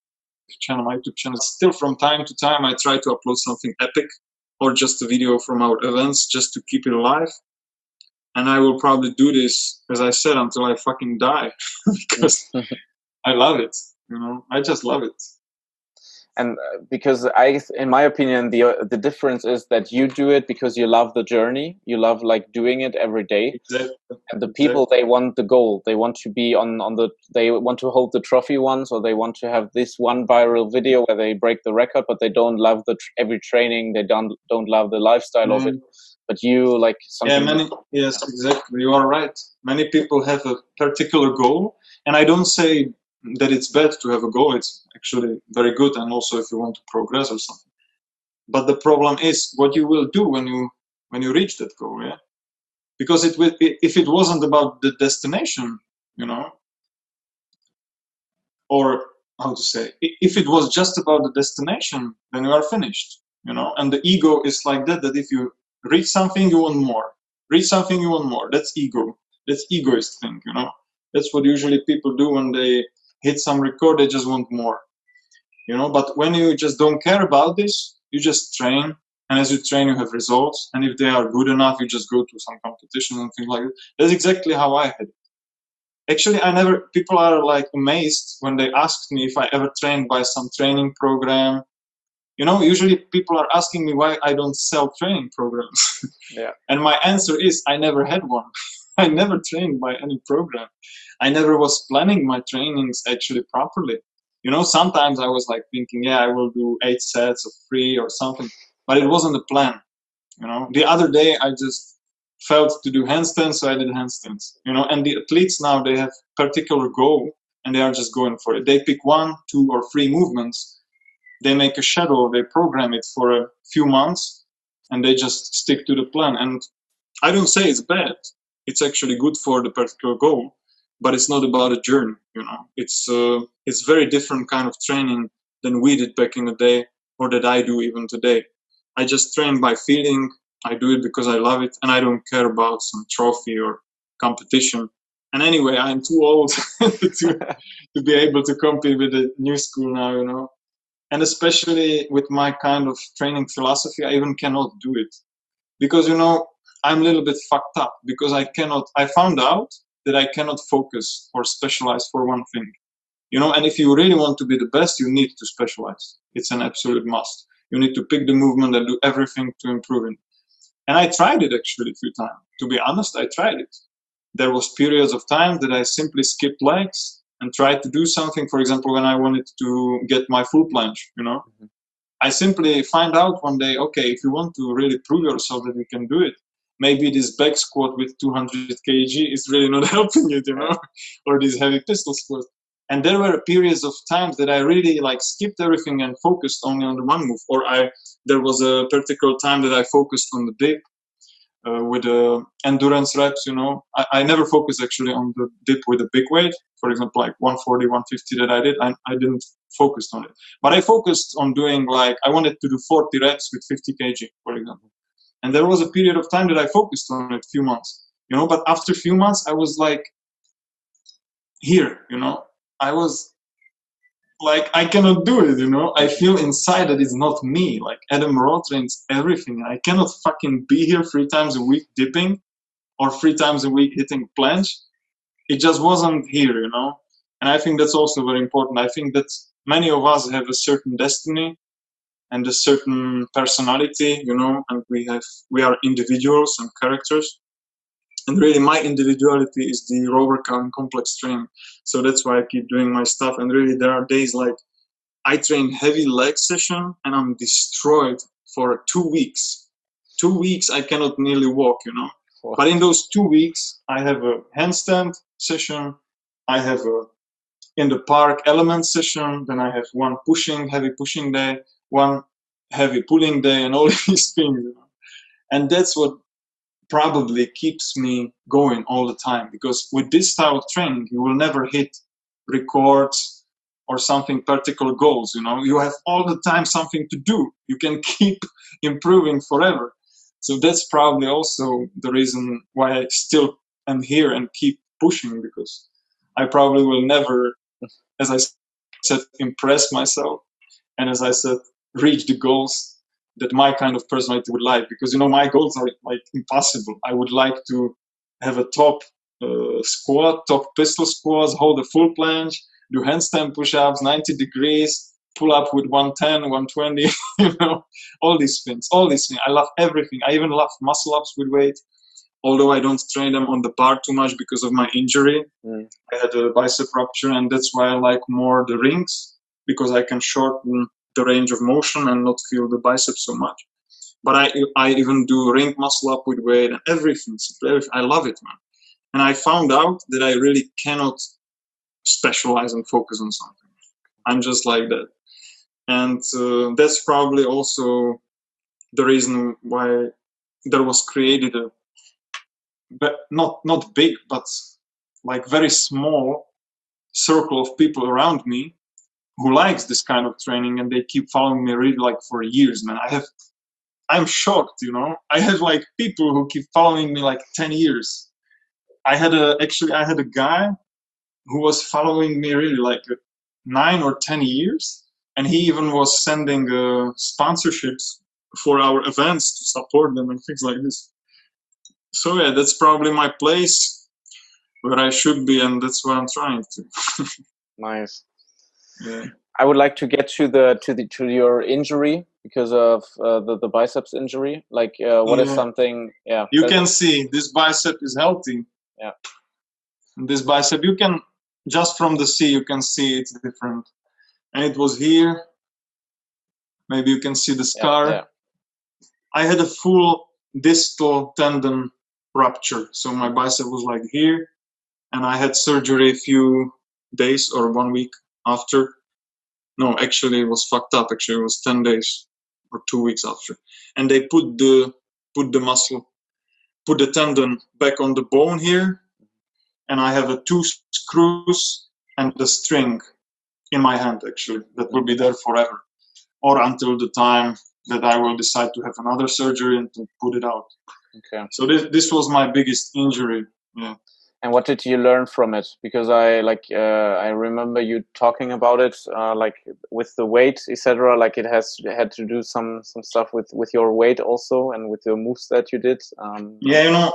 channel, my YouTube channel. Still from time to time, I try to upload something epic or just a video from our events just to keep it alive. And I will probably do this, as I said, until I fucking die because I love it. I just love it. And because in my opinion, the difference is that you do it because you love the journey. You love like doing it every day. Exactly. And the people, they want the goal. They want to be they want to hold the trophy once, or they want to have this one viral video where they break the record, but they don't love every training. They don't love the lifestyle of it. But you like something. Yes, exactly. You are right. Many people have a particular goal, and I don't say that it's bad to have a goal. It's actually very good, and also if you want to progress or something. But the problem is what you will do when you reach that goal, yeah. Because if it wasn't about the destination, or how to say, if it was just about the destination, then you are finished, And the ego is like that if you reach something, you want more. Reach something, you want more. That's ego. That's egoist thing, That's what usually people do when they hit some record. They just want more, But when you just don't care about this, you just train. And as you train, you have results. And if they are good enough, you just go to some competition and things like that. That's exactly how I had it. Actually, people are like amazed when they ask me if I ever trained by some training program. Usually people are asking me why I don't sell training programs. Yeah. And my answer is I never had one. I never trained by any program. I never was planning my trainings actually properly. Sometimes I was like thinking, I will do 8 sets of 3 or something, but it wasn't a plan. The other day I just felt to do handstands, so I did handstands. And the athletes now, they have particular goal and they are just going for it. They pick 1, 2, or 3 movements. They make a schedule, they program it for a few months, and they just stick to the plan. And I don't say it's bad. It's actually good for the particular goal, but it's not about a journey. It's very different kind of training than we did back in the day, or that I do even today. I just train by feeling. I do it because I love it, and I don't care about some trophy or competition. And anyway, I'm too old to be able to compete with the new school now, And especially with my kind of training philosophy, I even cannot do it. Because, I'm a little bit fucked up because I found out that I cannot focus or specialize for one thing. And if you really want to be the best, you need to specialize. It's an absolute must. You need to pick the movement and do everything to improve it. And I tried it actually a few times. To be honest, I tried it. There was periods of time that I simply skipped legs and tried to do something. For example, when I wanted to get my full planche, Mm-hmm. I simply find out one day, okay, if you want to really prove yourself that you can do it, maybe this back squat with 200 kg is really not helping you, or this heavy pistol squat. And there were periods of times that I really skipped everything and focused only on the one move. Or there was a particular time that I focused on the dip with endurance reps. I never focused actually on the dip with a big weight. For example, like 140, 150 that I did. I didn't focus on it, but I focused on doing I wanted to do 40 reps with 50 kg, for example. And there was a period of time that I focused on it, few months. But after a few months, I was here. I was I cannot do it, I feel inside that it's not me. Adam Raw trains everything. I cannot fucking be here 3 times a week dipping or 3 times a week hitting planche. It just wasn't here, And I think that's also very important. I think that many of us have a certain destiny and a certain personality, and we are individuals and characters. And really, my individuality is the rover complex training. So that's why I keep doing my stuff. And really, there are days I train heavy leg session and I'm destroyed for 2 weeks. 2 weeks, I cannot nearly walk, Wow. But in those 2 weeks, I have a handstand session. I have a in the park element session. Then I have one heavy pushing day, one heavy pulling day, and all these things. And that's what probably keeps me going all the time, because with this style of training you will never hit records or something particular goals. You have all the time something to do. You can keep improving forever. So that's probably also the reason why I still am here and keep pushing, because I probably will never, as I said, said, impress myself, and as I said, reach the goals that my kind of personality would like. Because, you know, my goals are like impossible. I would like to have a top squat, top pistol squats, hold a full planche, do handstand push-ups, 90 degrees, pull up with 110, 120, you know, all these things. I love everything. I even love muscle ups with weight, although I don't train them on the bar too much because of my injury. I had a bicep rupture, and that's why I like more the rings, because I can shorten the range of motion and not feel the biceps so much. But I even do ring muscle up with weight and everything. I love it, man. And I found out that I really cannot specialize and focus on something. I'm just like that. And that's probably also the reason why there was created a, but not big, but like very small circle of people around me who likes this kind of training, and they keep following me really like for years, man. I'm shocked, you know. I have like people who keep following me like 10 years. I had a guy who was following me really like 9 or 10 years, and he even was sending sponsorships for our events to support them and things like this. So yeah, that's probably my place where I should be, and that's what I'm trying to. Nice. Yeah. I would like to get to your injury because of the biceps injury. Like, what is something? Yeah, you can see this bicep is healthy. Yeah, and this bicep, you can just from the C, you can see it's different. And it was here. Maybe you can see the scar. Yeah. I had a full distal tendon rupture, so my bicep was like here, and I had surgery a few days or 1 week after. No, actually it was fucked up. Actually, it was 10 days or 2 weeks after. And they put the tendon back on the bone here, and I have 2 screws and the string in my hand, actually, that will be there forever, or until the time that I will decide to have another surgery and to put it out. Okay. So this was my biggest injury. Yeah. And what did you learn from it? Because I remember you talking about it, like with the weight, etc. Like it had to do some stuff with your weight also, and with your moves that you did. Yeah,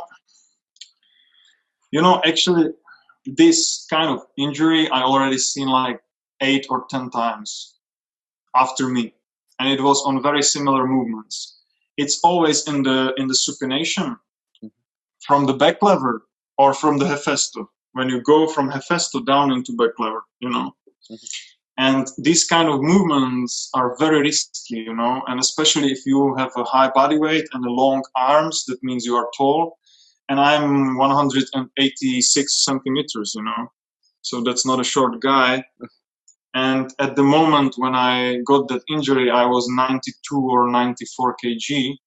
you know, actually, this kind of injury I already seen like 8 or 10 times after me, and it was on very similar movements. It's always in the supination from the back lever or from the Hefesto, when you go from Hefesto down into back lever, you know. And these kind of movements are very risky, you know, and especially if you have a high body weight and long arms, that means you are tall. And I'm 186 centimeters, you know, so that's not a short guy. And at the moment when I got that injury, I was 92 or 94 kg.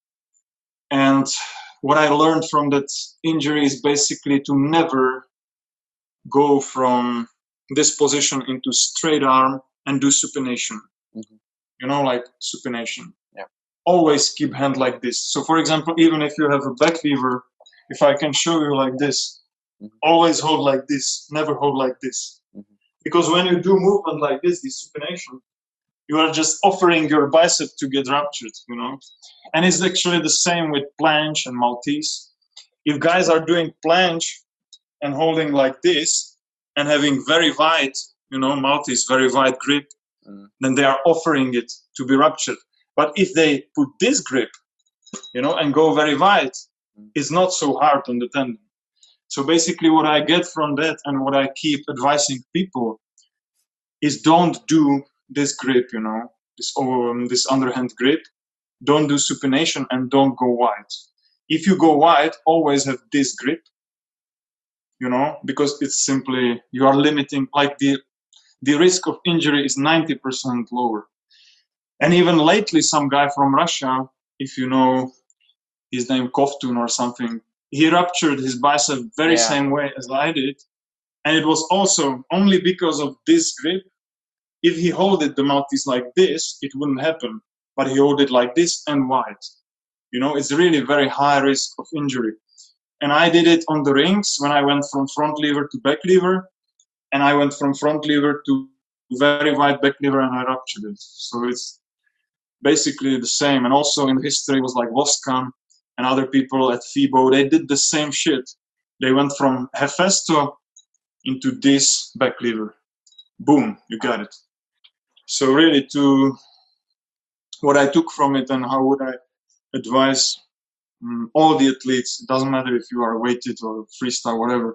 And what I learned from that injury is basically to never go from this position into straight arm and do supination. You know, like supination. Yeah. Always keep hand like this. So for example, even if you have a back lever, if I can show you like this, always hold like this, never hold like this. Because when you do movement like this supination, you are just offering your bicep to get ruptured, you know. And it's actually the same with planche and Maltese. If guys are doing planche and holding like this and having very wide, you know, Maltese, very wide grip, then they are offering it to be ruptured. But if they put this grip, you know, and go very wide, it's not so hard on the tendon. So basically what I get from that and what I keep advising people is don't do this grip, you know, this underhand grip. Don't do supination and don't go wide. If you go wide, always have this grip, you know, because it's simply, you are limiting, like the risk of injury is 90% lower. And even lately, some guy from Russia, if you know his name, Kovtun or something, he ruptured his bicep very same way as I did. And it was also only because of this grip. If he held it, the Maltese like this, it wouldn't happen. But he held it like this and wide. You know, it's really very high risk of injury. And I did it on the rings when I went from front lever to back lever. And I went from front lever to very wide back lever and I ruptured it. So it's basically the same. And also in history was like Voskan and other people at FIBO, they did the same shit. They went from Hefesto into this back lever. Boom, you got it. So really, to what I took from it and how would I advise all the athletes, it doesn't matter if you are weighted or freestyle, whatever,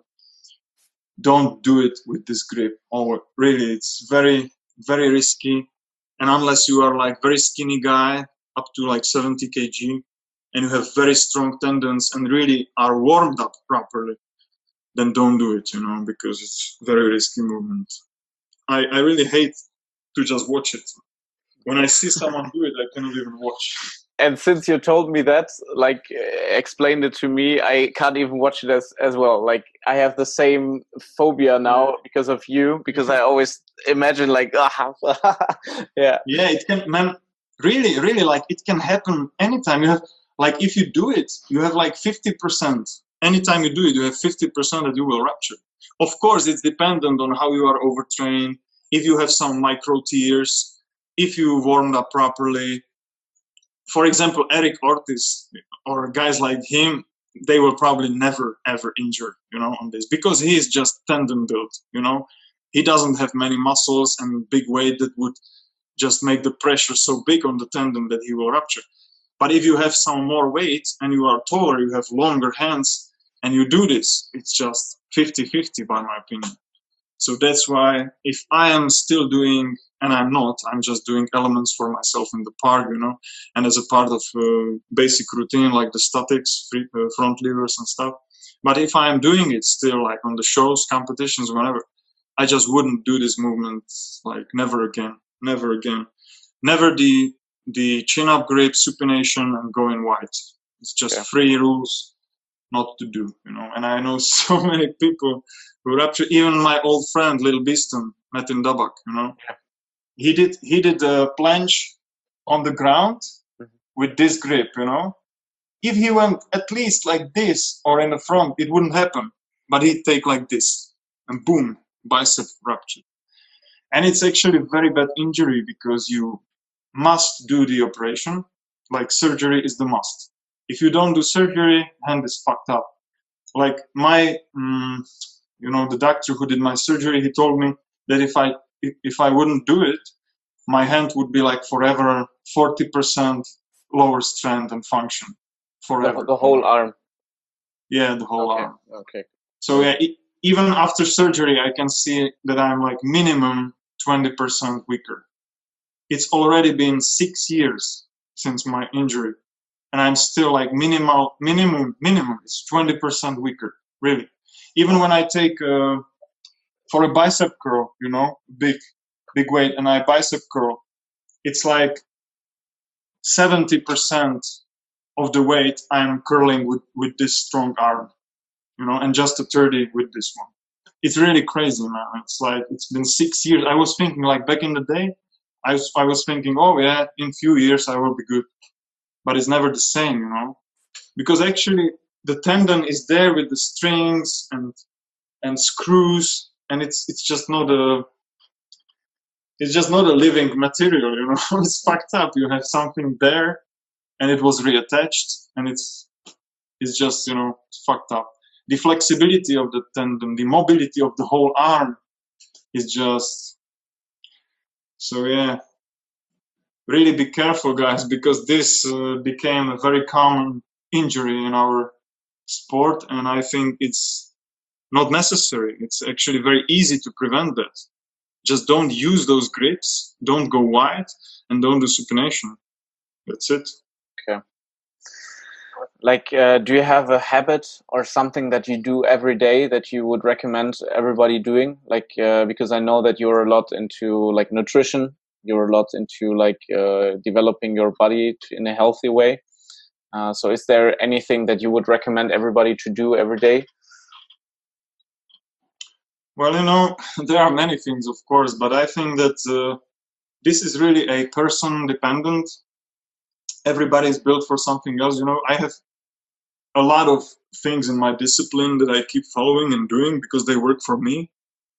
don't do it with this grip. Or really, it's very, very risky. And unless you are like very skinny guy, up to like 70 kg, and you have very strong tendons and really are warmed up properly, then don't do it, because it's very risky movement. I really hate to just watch it. When I see someone do it, I cannot even watch. And since you told me that, like, explained it to me, I can't even watch it as well. Like, I have the same phobia now because of you, because I always imagine like, yeah. Yeah, it can, man, really, really, like, it can happen anytime. You have, like, if you do it, you have like 50%. Anytime you do it, you have 50% that you will rupture. Of course, it's dependent on how you are overtrained, if you have some micro tears, if you warmed up properly. For example, Eric Ortiz or guys like him, they will probably never ever injure, on this, because he is just tendon built, He doesn't have many muscles and big weight that would just make the pressure so big on the tendon that he will rupture. But if you have some more weight and you are taller, you have longer hands, and you do this, it's just 50-50 by my opinion. So that's why if I am still doing, and I'm not, I'm just doing elements for myself in the park, and as a part of basic routine like the statics, front levers and stuff. But if I'm doing it still like on the shows, competitions, whatever, I just wouldn't do this movement, like never again, never again. Never the chin-up grip, supination, and going wide. It's just free rules not to do, And I know so many people who rupture. Even my old friend Lil Beaston, Metin Dabak, he did a planche on the ground with this grip, If he went at least like this or in the front, it wouldn't happen. But he'd take like this, and boom, bicep rupture. And it's actually a very bad injury because you must do the operation. Like surgery is the must. If you don't do surgery, hand is fucked up. Like my, the doctor who did my surgery, he told me that if I wouldn't do it, my hand would be like forever 40% lower strength and function. Forever. The whole arm. Yeah, the whole arm. Okay. So yeah, even after surgery, I can see that I'm like minimum 20% weaker. It's already been 6 years since my injury, and I'm still like minimum is 20% weaker, really. Even when I take for a bicep curl, big weight, and I bicep curl, it's like 70% of the weight I'm curling with this strong arm, and just a 30 with this one. It's really crazy, man. It's like, it's been 6 years. I was thinking like back in the day, I was thinking, oh yeah, in few years I will be good. But it's never the same, because actually the tendon is there with the strings and screws, and it's just not a living material, It's fucked up. You have something there, and it was reattached, and it's just, it's fucked up. The flexibility of the tendon, the mobility of the whole arm is just, so yeah. Really be careful, guys, because this became a very common injury in our sport, and I think it's not necessary. It's actually very easy to prevent that. Just don't use those grips, don't go wide, and don't do supination. That's it. Okay. Like, do you have a habit or something that you do every day that you would recommend everybody doing? Like, because I know that you're a lot into like nutrition. You're a lot into like developing your body in a healthy way. So is there anything that you would recommend everybody to do every day? Well, there are many things, of course, but I think that this is really a person dependent. Everybody is built for something else. I have a lot of things in my discipline that I keep following and doing because they work for me.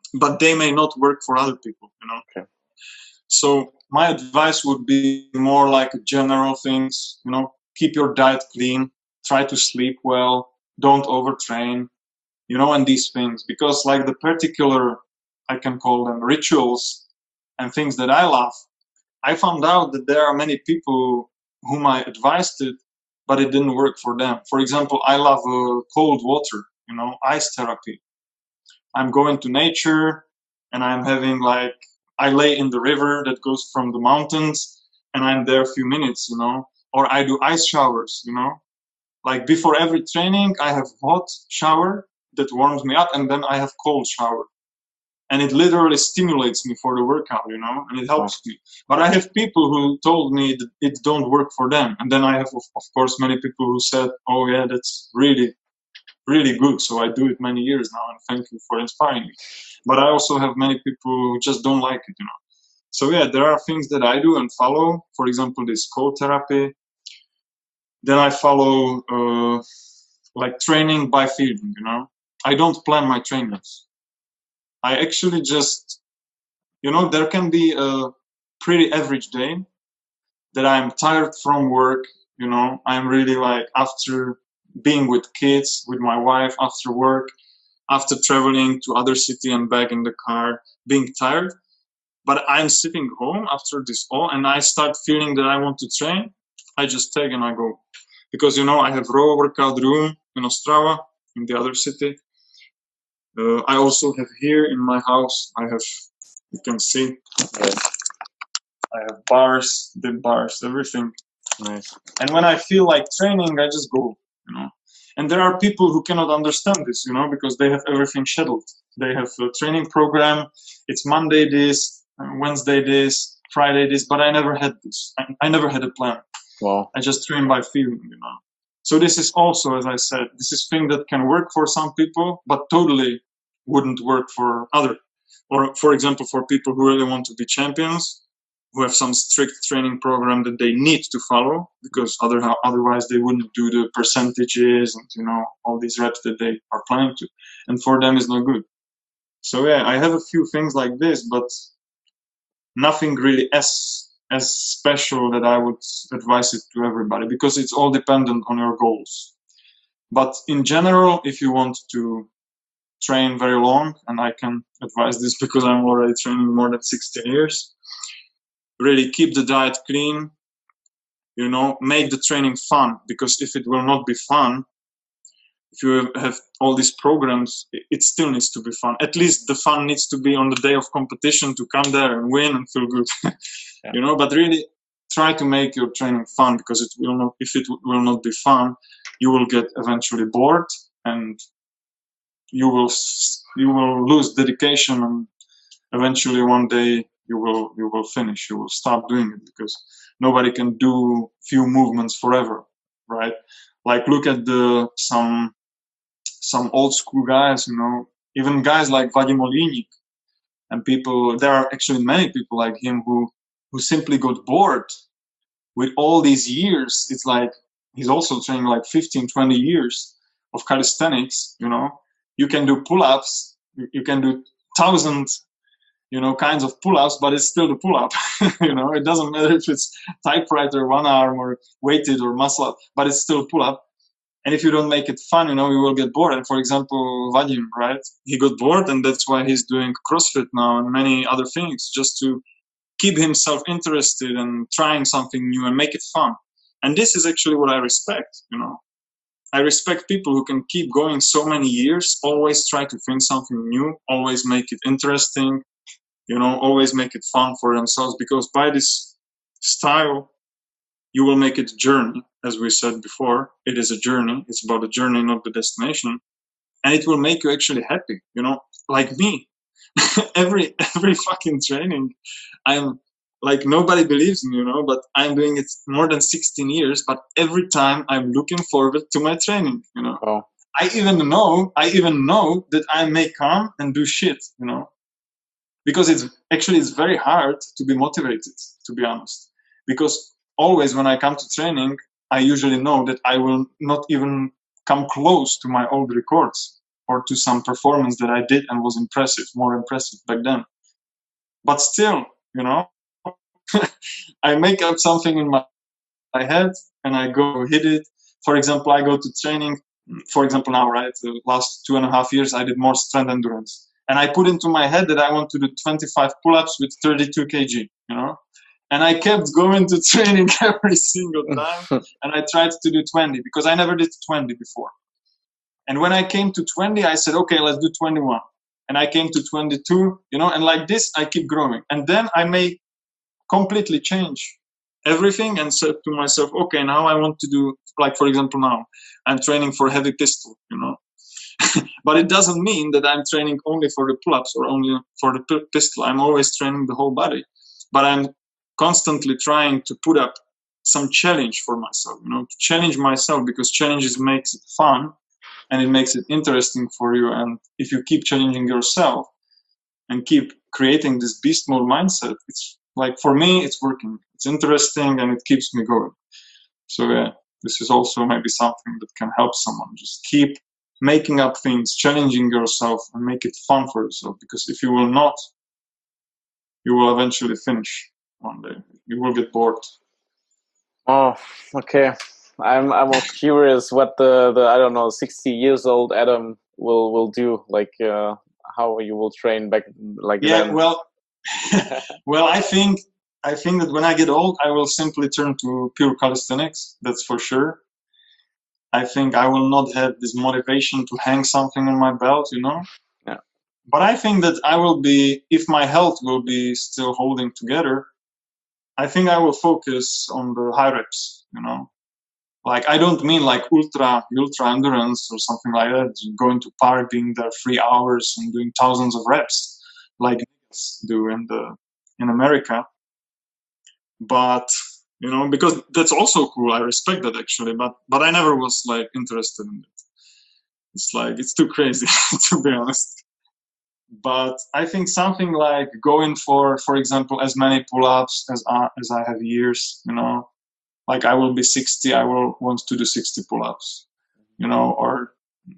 but they may not work for other people, you know. Okay. So my advice would be more like general things, you know, keep your diet clean, try to sleep well, don't overtrain, you know, and these things, because like the particular, I can call them rituals and things that I love, I found out that there are many people whom I advised it, but it didn't work for them. For example, I love cold water, you know, ice therapy. I'm going to nature and I'm having like, I lay in the river that goes from the mountains and I'm there a few minutes, you know, or I do ice showers, you know, like before every training, I have hot shower that warms me up and then I have cold shower. And it literally stimulates me for the workout, you know, and it helps me. But I have people who told me that it don't work for them. And then I have, of course, many people who said, oh yeah, that's really, really good. So I do it many years now, and thank you for inspiring me. But I also have many people who just don't like it, you know. So yeah, there are things that I do and follow. For example, this cold therapy. Then I follow like training by feeling, you know. I don't plan my trainings. I actually just, you know, there can be a pretty average day that I'm tired from work, you know, I'm really like after being with kids, with my wife, after work, after traveling to other city and back in the car, being tired. But I'm sitting home after this all and I start feeling that I want to train. I just take and I go. Because, you know, I have raw workout room in Ostrava, in the other city. I also have here in my house, I have, you can see, I have bars, dip bars, everything. Nice. And when I feel like training, I just go, you know. And there are people who cannot understand this, you know, because they have everything scheduled. They have a training program. It's Monday this, Wednesday this, Friday this, but I never had this. I never had a plan. Wow. I just train by feeling, you know. So this is also, as I said, this is thing that can work for some people, but totally wouldn't work for other. Or, for example, for people who really want to be champions, who have some strict training program that they need to follow, because otherwise they wouldn't do the percentages and, you know, all these reps that they are planning to. And for them, it's not good. So yeah, I have a few things like this, but nothing really as special that I would advise it to everybody, because it's all dependent on your goals. But in general, if you want to train very long, and I can advise this because I'm already training more than 16 years, really keep the diet clean, you know, make the training fun, because if it will not be fun, if you have all these programs, it still needs to be fun. At least the fun needs to be on the day of competition, to come there and win and feel good. Yeah. You know, but really try to make your training fun, because it will not, if it will not be fun, you will get eventually bored and you will lose dedication, and eventually one day you will finish, you will stop doing it, because nobody can do few movements forever, right? Like look at some old school guys, you know, even guys like Vadim Oleinik, and people, there are actually many people like him who simply got bored with all these years. It's like he's also training like 15-20 years of calisthenics, you know. You can do pull-ups, you can do 1,000, you know, kinds of pull-ups, but it's still the pull-up. You know, it doesn't matter if it's typewriter, one arm, or weighted or muscle up, but it's still pull-up. And if you don't make it fun, you know, you will get bored. And for example, Vadim, right? He got bored, and that's why he's doing CrossFit now and many other things, just to keep himself interested and trying something new and make it fun. And this is actually what I respect, you know. I respect people who can keep going so many years, always try to think something new, always make it interesting, you know, always make it fun for themselves, because by this style, you will make it a journey. As we said before, it is a journey. It's about a journey, not the destination. And it will make you actually happy, you know, like me. every fucking training, I'm like, nobody believes me, you know, but I'm doing it more than 16 years, but every time I'm looking forward to my training, you know. Oh. I even know that I may come and do shit, you know, because it's very hard to be motivated, to be honest, because always when I come to training, I usually know that I will not even come close to my old records. or to some performance that I did and was more impressive back then. But still, I make up something in my head and I go hit it. For example, I go to training. For example, now, right, the last 2.5 years, I did more strength endurance. And I put into my head that I want to do 25 pull-ups with 32 kg, And I kept going to training every single time. And I tried to do 20 because I never did 20 before. And when I came to 20, I said, okay, let's do 21. And I came to 22, and like this, I keep growing. And then I may completely change everything and said to myself, okay, now I want to do, like, for example, now I'm training for heavy pistol, But it doesn't mean that I'm training only for the pull-ups or only for the pistol. I'm always training the whole body. But I'm constantly trying to put up some challenge for myself, to challenge myself, because challenges makes it fun and it makes it interesting for you. And if you keep challenging yourself and keep creating this beast mode mindset, it's like, for me, it's working. It's interesting and it keeps me going. So yeah, this is also maybe something that can help someone. Just keep making up things, challenging yourself, and make it fun for yourself. Because if you will not, you will eventually finish one day. You will get bored. Oh, okay. I'm all curious what the I don't know, 60 years old Adam will do. Like how you will train back like then. Well, I think that when I get old, I will simply turn to pure calisthenics. That's for sure. I think I will not have this motivation to hang something on my belt, Yeah. But I think that I will be, if my health will be still holding together, I think I will focus on the high reps, Like, I don't mean like ultra endurance or something like that, going to park, being there 3 hours and doing thousands of reps like niggas do in America. But, because that's also cool. I respect that actually, but I never was like interested in it. It's like, it's too crazy to be honest. But I think something like going for example, as many pull-ups as I have years, like I will be 60, I will want to do 60 pull-ups, or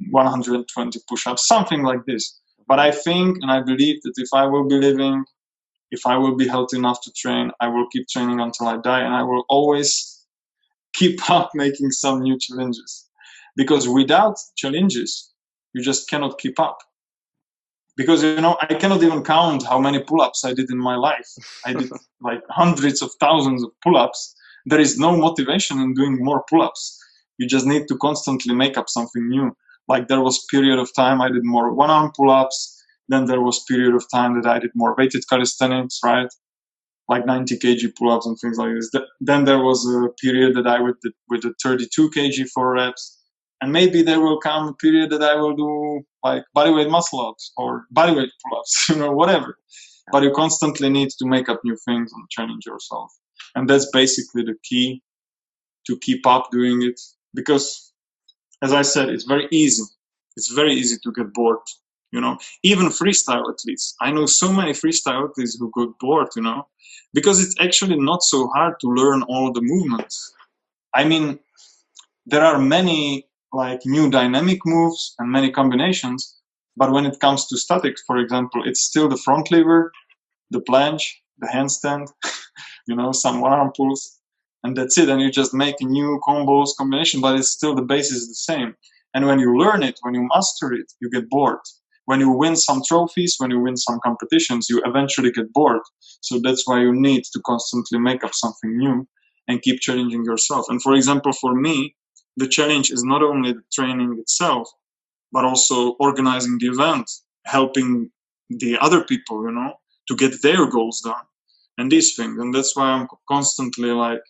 120 push-ups, something like this. But I think and I believe that if I will be living, if I will be healthy enough to train, I will keep training until I die, and I will always keep up making some new challenges. Because without challenges, you just cannot keep up. Because, I cannot even count how many pull-ups I did in my life. I did like hundreds of thousands of pull-ups. There is no motivation in doing more pull-ups. You just need to constantly make up something new. Like there was period of time I did more one-arm pull-ups. Then there was period of time that I did more weighted calisthenics, right? Like 90 kg pull-ups and things like this. Then there was a period that I would do with the 32 kg for reps. And maybe there will come a period that I will do like bodyweight muscle ups or bodyweight pull-ups, whatever. But you constantly need to make up new things and challenge yourself. And that's basically the key to keep up doing it. Because, as I said, it's very easy. It's very easy to get bored, Even freestyle athletes. I know so many freestyle athletes who got bored, because it's actually not so hard to learn all the movements. I mean, there are many like new dynamic moves and many combinations, but when it comes to statics, for example, it's still the front lever, the planche, the handstand, some one-arm pulls, and that's it. And you just make new combos, combination, but it's still the basis is the same. And when you learn it, when you master it, you get bored. When you win some trophies, when you win some competitions, you eventually get bored. So that's why you need to constantly make up something new and keep challenging yourself. And for example, for me, the challenge is not only the training itself, but also organizing the event, helping the other people, to get their goals done and these things. And that's why I'm constantly like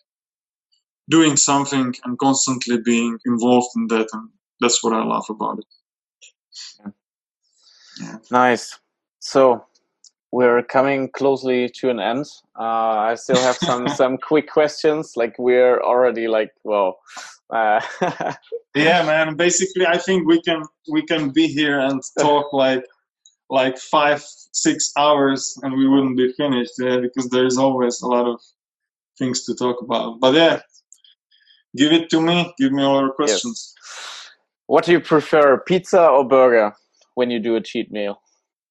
doing something and constantly being involved in that. And that's what I love about it. Yeah. Nice. So we're coming closely to an end. I still have some quick questions. Like we're already like, well. Yeah, man. Basically, I think we can be here and talk like 5-6 hours, and we wouldn't be finished. Yeah, because there's always a lot of things to talk about. But yeah, give it to me. Give me all your questions. Yes. What do you prefer, pizza or burger? when you do a cheat meal?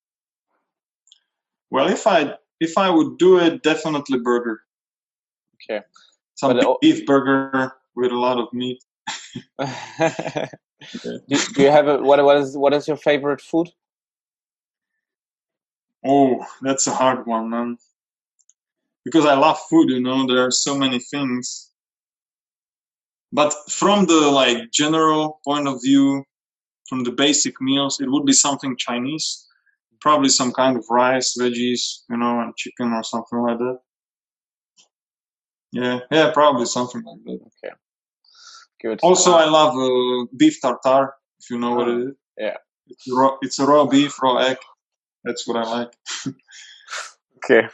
Well, if I would do it, definitely burger. Okay. Some beef burger with a lot of meat. Do you have what is your favorite food? Oh, that's a hard one, man. Because I love food, there are so many things. But from the general point of view, from the basic meals, it would be something Chinese. Probably some kind of rice, veggies, and chicken or something like that. Yeah, probably something like that. Okay, good. Also, I love beef tartare, if you know what it is. Yeah. It's a raw beef, raw egg. That's what I like. Okay.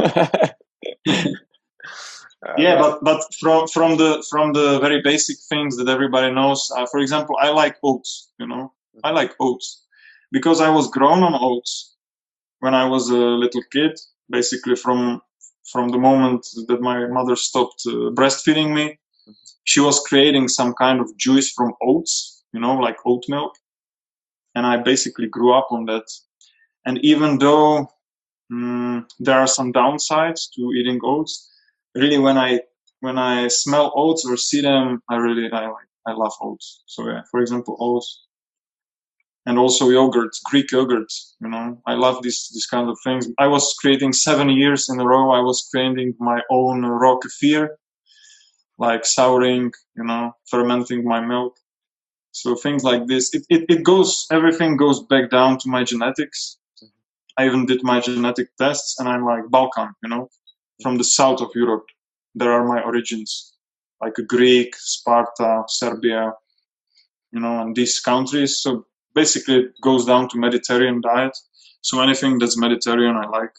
But from the very basic things that everybody knows, for example, I like oats. I like oats because I was grown on oats when I was a little kid. Basically, from the moment that my mother stopped breastfeeding me, she was creating some kind of juice from oats, like oat milk, and I basically grew up on that. And even though there are some downsides to eating oats, really when I smell oats or see them, I love oats. So yeah, for example, oats, and also yogurt, Greek yogurt. I love these kind of things. I was creating 7 years in a row. I was creating my own raw kefir, like souring, fermenting my milk. So things like this. Everything goes back down to my genetics. I even did my genetic tests, and I'm like Balkan, from the south of Europe. There are my origins, like Greek, Sparta, Serbia, and these countries. So basically, it goes down to Mediterranean diet. So anything that's Mediterranean, I like,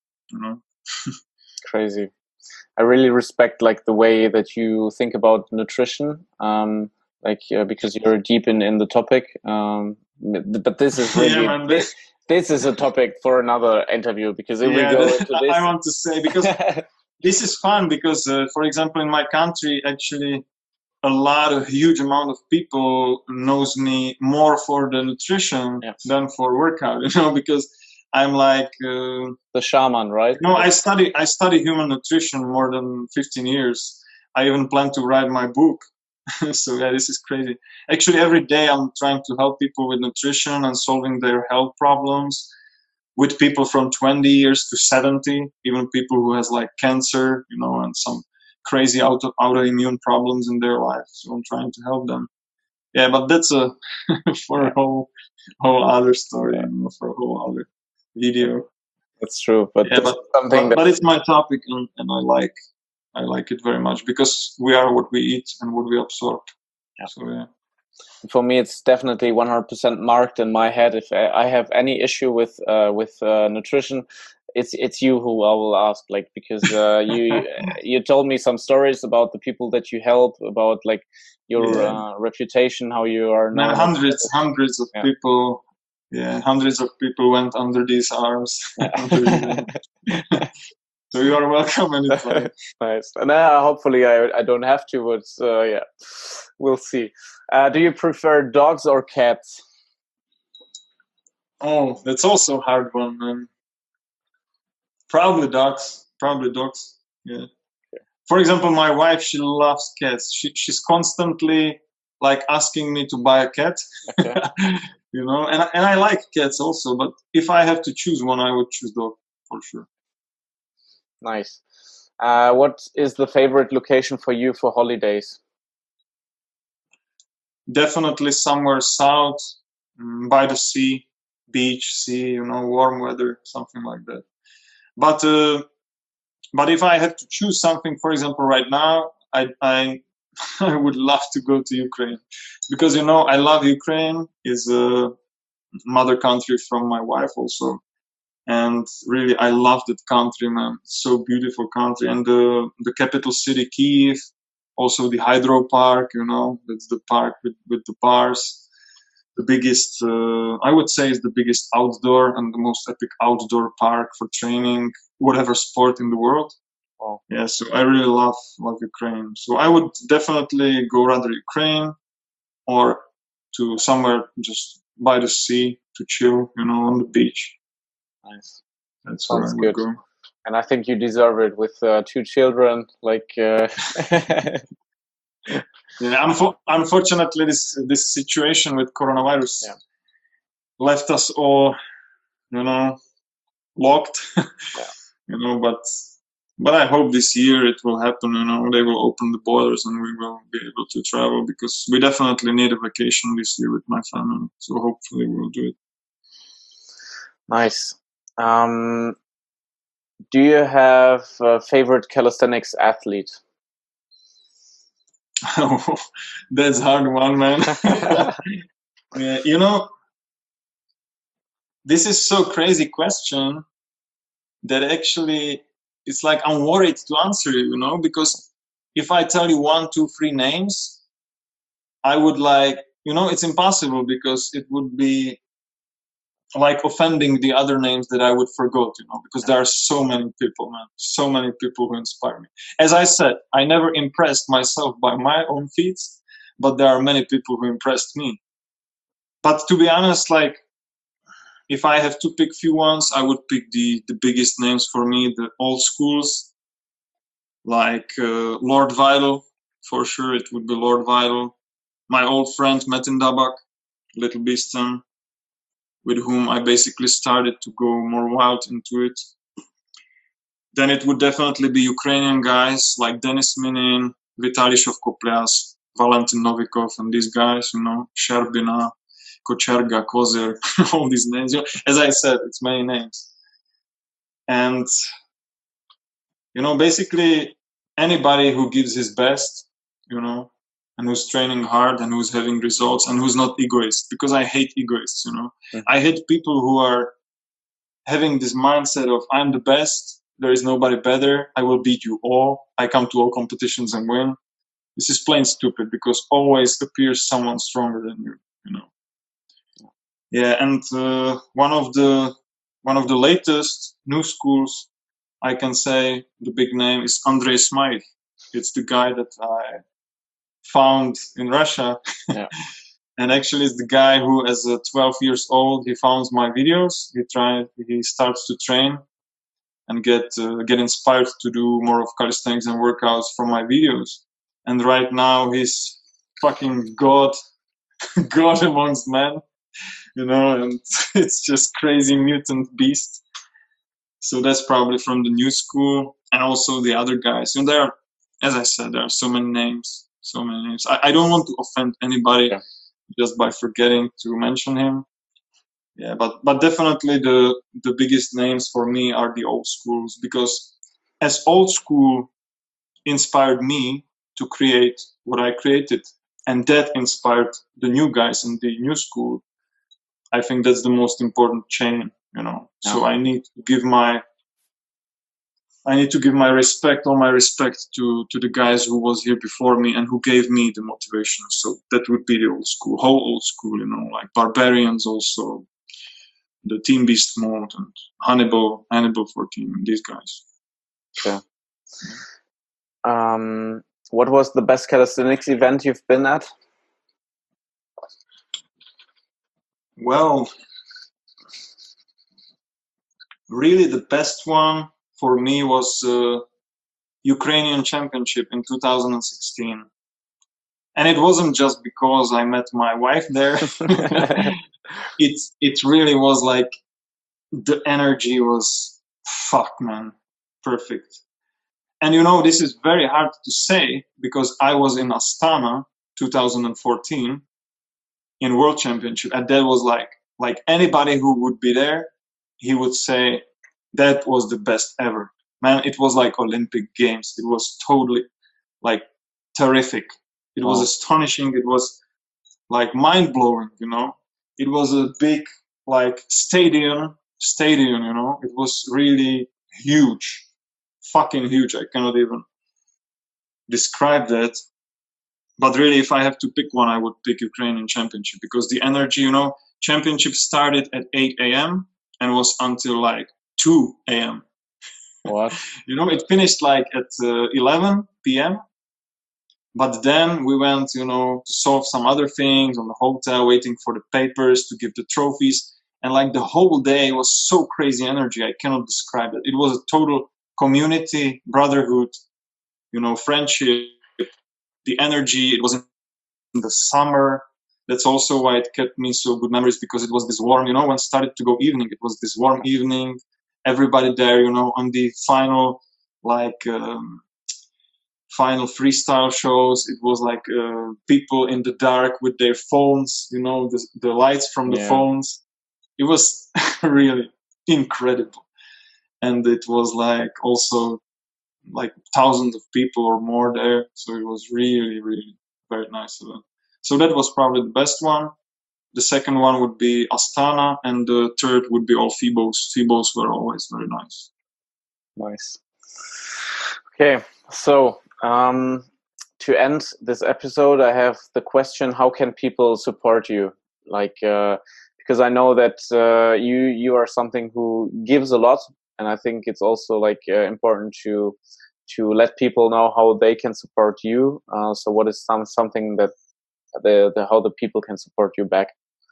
Crazy. I really respect the way that you think about nutrition. Because you're deep in the topic. But this is really this is a topic for another interview, because if we go into this, I want to say, because this is fun, because for example, in my country, actually a huge amount of people knows me more for the nutrition than for workout, because I'm like the shaman, right? No, I study human nutrition more than 15 years. I even plan to write my book. So yeah, this is crazy. Actually, every day I'm trying to help people with nutrition and solving their health problems, with people from 20 years to 70, even people who has cancer, and some crazy autoimmune problems in their life. So I'm trying to help them. Yeah, but that's for a whole other story, for a whole other video. That's true, but yeah, but it's my topic, and I like it very much, because we are what we eat and what we absorb. Yeah. So yeah. For me, it's definitely 100% marked in my head. If I have any issue with nutrition, it's you who I will ask, because you told me some stories about the people that you help, about your reputation, how you are known. Hundreds of people. Yeah, hundreds of people went under these arms. So you are welcome anytime. Nice. And hopefully I don't have to, but yeah, we'll see. Do you prefer dogs or cats? Oh, that's also a hard one, man. Probably dogs. Yeah. Okay. For example, my wife, she loves cats. She's constantly asking me to buy a cat. Okay. And I like cats also, but if I have to choose one, I would choose dog for sure. Nice. What is the favorite location for you for holidays? Definitely somewhere south, by the sea, beach, sea, warm weather, something like that. But if I had to choose something, for example, right now, I would love to go to Ukraine, because I love Ukraine. Is a mother country from my wife also, and really I love that country, man. It's so beautiful country, and the capital city Kyiv, also the Hydro Park. That's the park with the bars. The biggest, I would say, is the biggest outdoor and the most epic outdoor park for training whatever sport in the world. Oh. Yeah, so I really love Ukraine. So I would definitely go rather Ukraine, or to somewhere just by the sea to chill, on the beach. Nice. That's Sounds where I would good. go. And I think you deserve it with 2 children. Like, Yeah, unfortunately, this situation with coronavirus left us all, locked. But I hope this year it will happen. They will open the borders and we will be able to travel, because we definitely need a vacation this year with my family. So hopefully we'll do it. Nice. Do you have a favorite calisthenics athlete? That's a hard one, man. Yeah, this is so crazy question that actually it's like I'm worried to answer it, because if I tell you 1, 2, 3 names, I would it's impossible, because it would be like offending the other names that I would forget, because there are so many people, man, so many people who inspire me. As I said, I never impressed myself by my own feats, but there are many people who impressed me. But to be honest, if I have to pick few ones, I would pick the biggest names for me, the old schools, like Lord Vital, for sure it would be Lord Vital. My old friend Metin Dabak, Little Beaston, with whom I basically started to go more wild into it. Then it would definitely be Ukrainian guys like Denis Minin, Vitaly Shovkoplyas, Valentin Novikov, and these guys, Sherbina, Kocherga, Kozer, all these names. As I said, it's many names. And, basically anybody who gives his best, and who's training hard and who's having results and who's not egoist, because I hate egoists, Mm-hmm. I hate people who are having this mindset of I'm the best, there is nobody better, I will beat you all, I come to all competitions and win. This is plain stupid, because always appears someone stronger than you, Yeah, and one of the latest new schools, I can say the big name is Andrei Smaich. It's the guy that I found in Russia. Yeah. And actually it's the guy who, as 12 years old, he found my videos. He starts to train and get inspired to do more of calisthenics and workouts from my videos. And right now he's fucking god amongst men, and it's just crazy mutant beast. So that's probably from the new school, and also the other guys. And there are, as I said, there are so many names. I don't want to offend anybody just by forgetting to mention him. Yeah, but definitely the biggest names for me are the old schools, because as old school inspired me to create what I created, and that inspired the new guys in the new school. I think that's the most important chain, So I need to give my respect, all my respect to the guys who was here before me and who gave me the motivation. So that would be the old school, whole old school, like Barbarians also, the Team Beast mode, and Hannibal 14, these guys. Okay. What was the best calisthenics event you've been at? Well, really the best one for me was Ukrainian Championship in 2016. And it wasn't just because I met my wife there. It really was like the energy was, fuck, man, perfect. And this is very hard to say, because I was in Astana 2014 in World Championship, and that was like anybody who would be there, he would say that was the best ever. Man, it was like Olympic Games. It was totally like terrific. It was astonishing. It was like mind blowing, It was a big like stadium, It was really huge, fucking huge. I cannot even describe that. But really, if I have to pick one, I would pick Ukrainian Championship, because the energy, Championship started at 8 a.m. and was until like 2 a.m. What? It finished like at 11 p.m. But then we went, to solve some other things on the hotel, waiting for the papers to give the trophies. And like the whole day was so crazy energy. I cannot describe it. It was a total community, brotherhood, friendship, the energy. It was in the summer. That's also why it kept me so good memories, because it was this warm, when it started to go evening, it was this warm evening, everybody there, on the final, final freestyle shows. It was like people in the dark with their phones, the lights from the phones. It was really incredible. And it was like also like thousands of people or more there. So it was really, really very nice event. So that was probably the best one. The second one would be Astana, and the third would be all FIBOs. FIBOs were always very nice. Nice. Okay, so to end this episode, I have the question: how can people support you? Because I know that you are something who gives a lot, and I think it's also important to let people know how they can support you. So, what is something that how the people can support you back?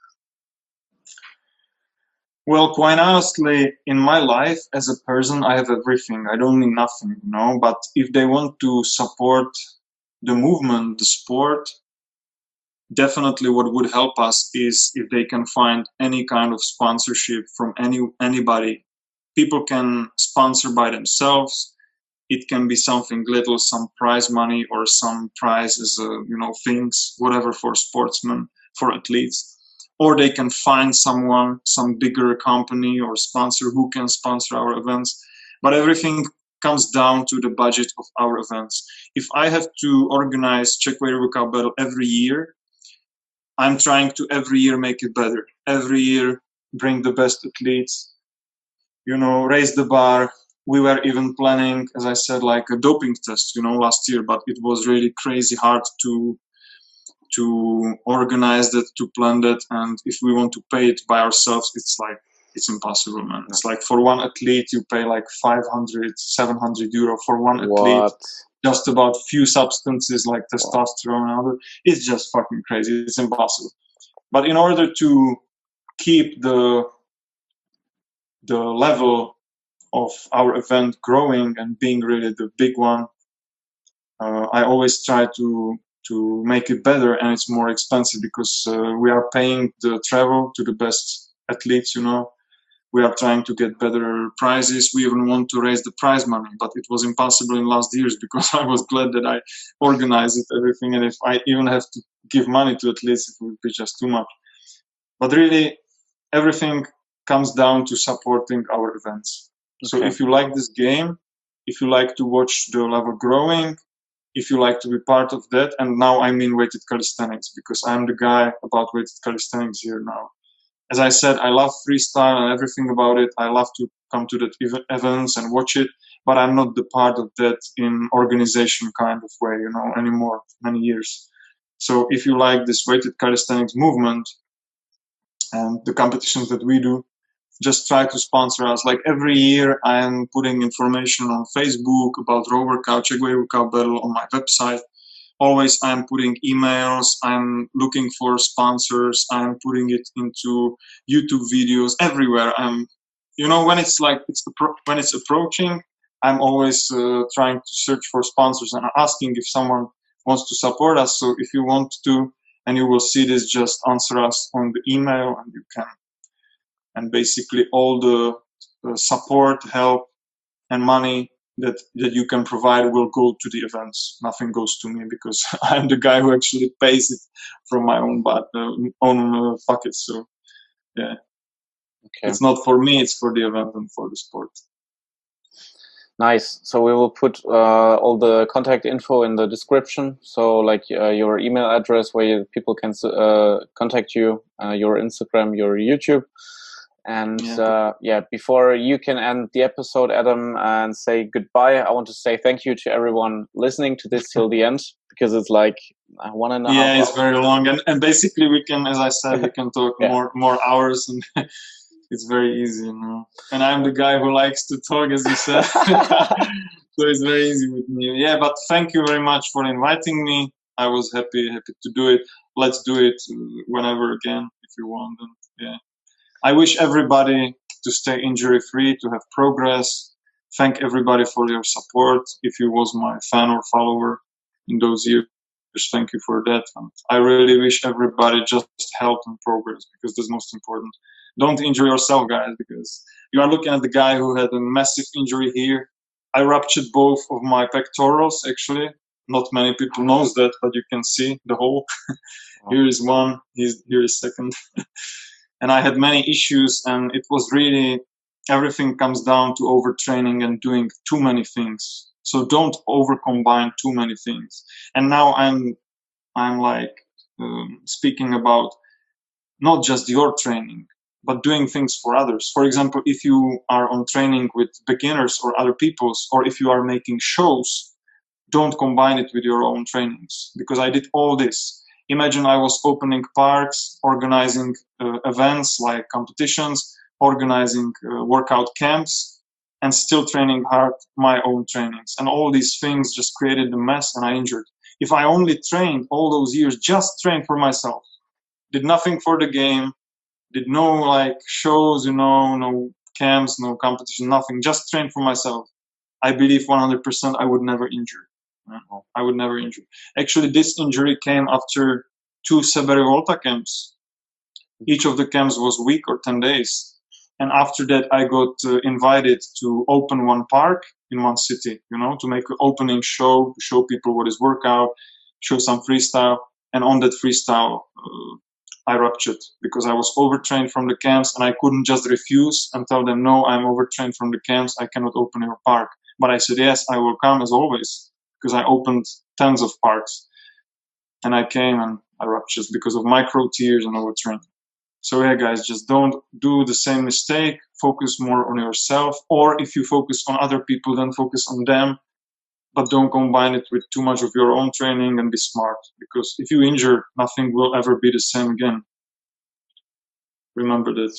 Well, quite honestly, in my life as a person, I have everything. I don't need nothing, But if they want to support the movement, the sport, definitely what would help us is if they can find any kind of sponsorship from anybody. People can sponsor by themselves. It can be something little, some prize money or some prizes, things, whatever for sportsmen, for athletes. Or they can find someone, some bigger company or sponsor who can sponsor our events. But everything comes down to the budget of our events. If I have to organize Czech Weight River Cup Battle every year, I'm trying to every year make it better. Every year bring the best athletes, raise the bar. We were even planning, as I said, like a doping test, last year, but it was really crazy hard to organize that, to plan that. And if we want to pay it by ourselves, it's impossible, man. It's like for one athlete, you pay like 500, 700 euro for one athlete. Just about few substances like testosterone and other. It's just fucking crazy. It's impossible. But in order to keep the level of our event growing and being really the big one, I always try to make it better, and it's more expensive because we are paying the travel to the best athletes, We are trying to get better prizes. We even want to raise the prize money, but it was impossible in last years because I was glad that I organized it, everything. And if I even have to give money to athletes, it would be just too much. But really, everything comes down to supporting our events. Okay. So if you like this game, if you like to watch the level growing, if you like to be part of that, and now I mean weighted calisthenics, because I'm the guy about weighted calisthenics here now. As I said, I love freestyle and everything about it. I love to come to that events and watch it, but I'm not the part of that in organization kind of way, anymore, many years. So if you like this weighted calisthenics movement and the competitions that we do, just try to sponsor us. Like every year, I am putting information on Facebook about Raw Workout, Czech Weight Workout Battle on my website. Always I'm putting emails, I'm looking for sponsors, I'm putting it into YouTube videos, everywhere. When it's when it's approaching, I'm always trying to search for sponsors and asking if someone wants to support us. So if you want to, and you will see this, just answer us on the email and you can. And basically all the support, help, and money that you can provide will go to the events. Nothing goes to me because I'm the guy who actually pays it from my own pockets. So, yeah. Okay. It's not for me, it's for the event and for the sport. Nice. So we will put all the contact info in the description. So your email address where people can contact you, your Instagram, your YouTube. And before you can end the episode, Adam, and say goodbye, I want to say thank you to everyone listening to this till the end, because it's like 1.5 hours. Yeah, it's very long. And basically we can, as I said, we can talk more hours, and it's very easy, And I'm the guy who likes to talk, as you said. So it's very easy with me. Yeah, but thank you very much for inviting me. I was happy to do it. Let's do it whenever again if you want. And yeah, I wish everybody to stay injury free, to have progress. Thank everybody for your support. If you was my fan or follower in those years, thank you for that. And I really wish everybody just health and progress, because that's most important. Don't injure yourself, guys, because you are looking at the guy who had a massive injury here. I ruptured both of my pectorals, actually. Not many people knows that, but you can see the hole. Here is one, here is second. And I had many issues, and it was really, everything comes down to overtraining and doing too many things. So don't overcombine too many things. And now I'm like speaking about not just your training, but doing things for others. For example, if you are on training with beginners or other people's, or if you are making shows, don't combine it with your own trainings, because I did all this. Imagine I was opening parks, organizing events like competitions, organizing workout camps, and still training hard my own trainings. And all these things just created a mess, and I injured. If I only trained all those years, just trained for myself, did nothing for the game, did no like shows, no camps, no competition, nothing, just trained for myself, I believe 100% I would never injure. I would never injure. Actually, this injury came after 2 Seberi Volta camps. Each of the camps was a week or 10 days. And after that, I got invited to open one park in one city, to make an opening show, show people what is workout, show some freestyle. And on that freestyle, I ruptured because I was overtrained from the camps, and I couldn't just refuse and tell them, no, I'm overtrained from the camps, I cannot open your park. But I said, yes, I will come as always, because I opened tons of parks. And I came and I ruptured because of micro tears and overtraining. So yeah, guys, just don't do the same mistake. Focus more on yourself. Or if you focus on other people, then focus on them. But don't combine it with too much of your own training, and be smart. Because if you injure, nothing will ever be the same again. Remember this.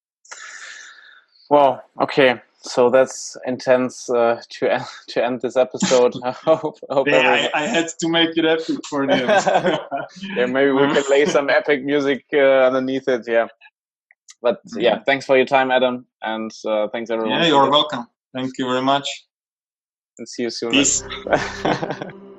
Well, okay. So that's intense to end this episode. I hope yeah, I had to make it epic for them. Yeah, maybe we can lay some epic music underneath it. Yeah. But yeah, thanks for your time, Adam, and thanks everyone. Yeah, you're welcome. Thank you very much. And see you soon. Peace.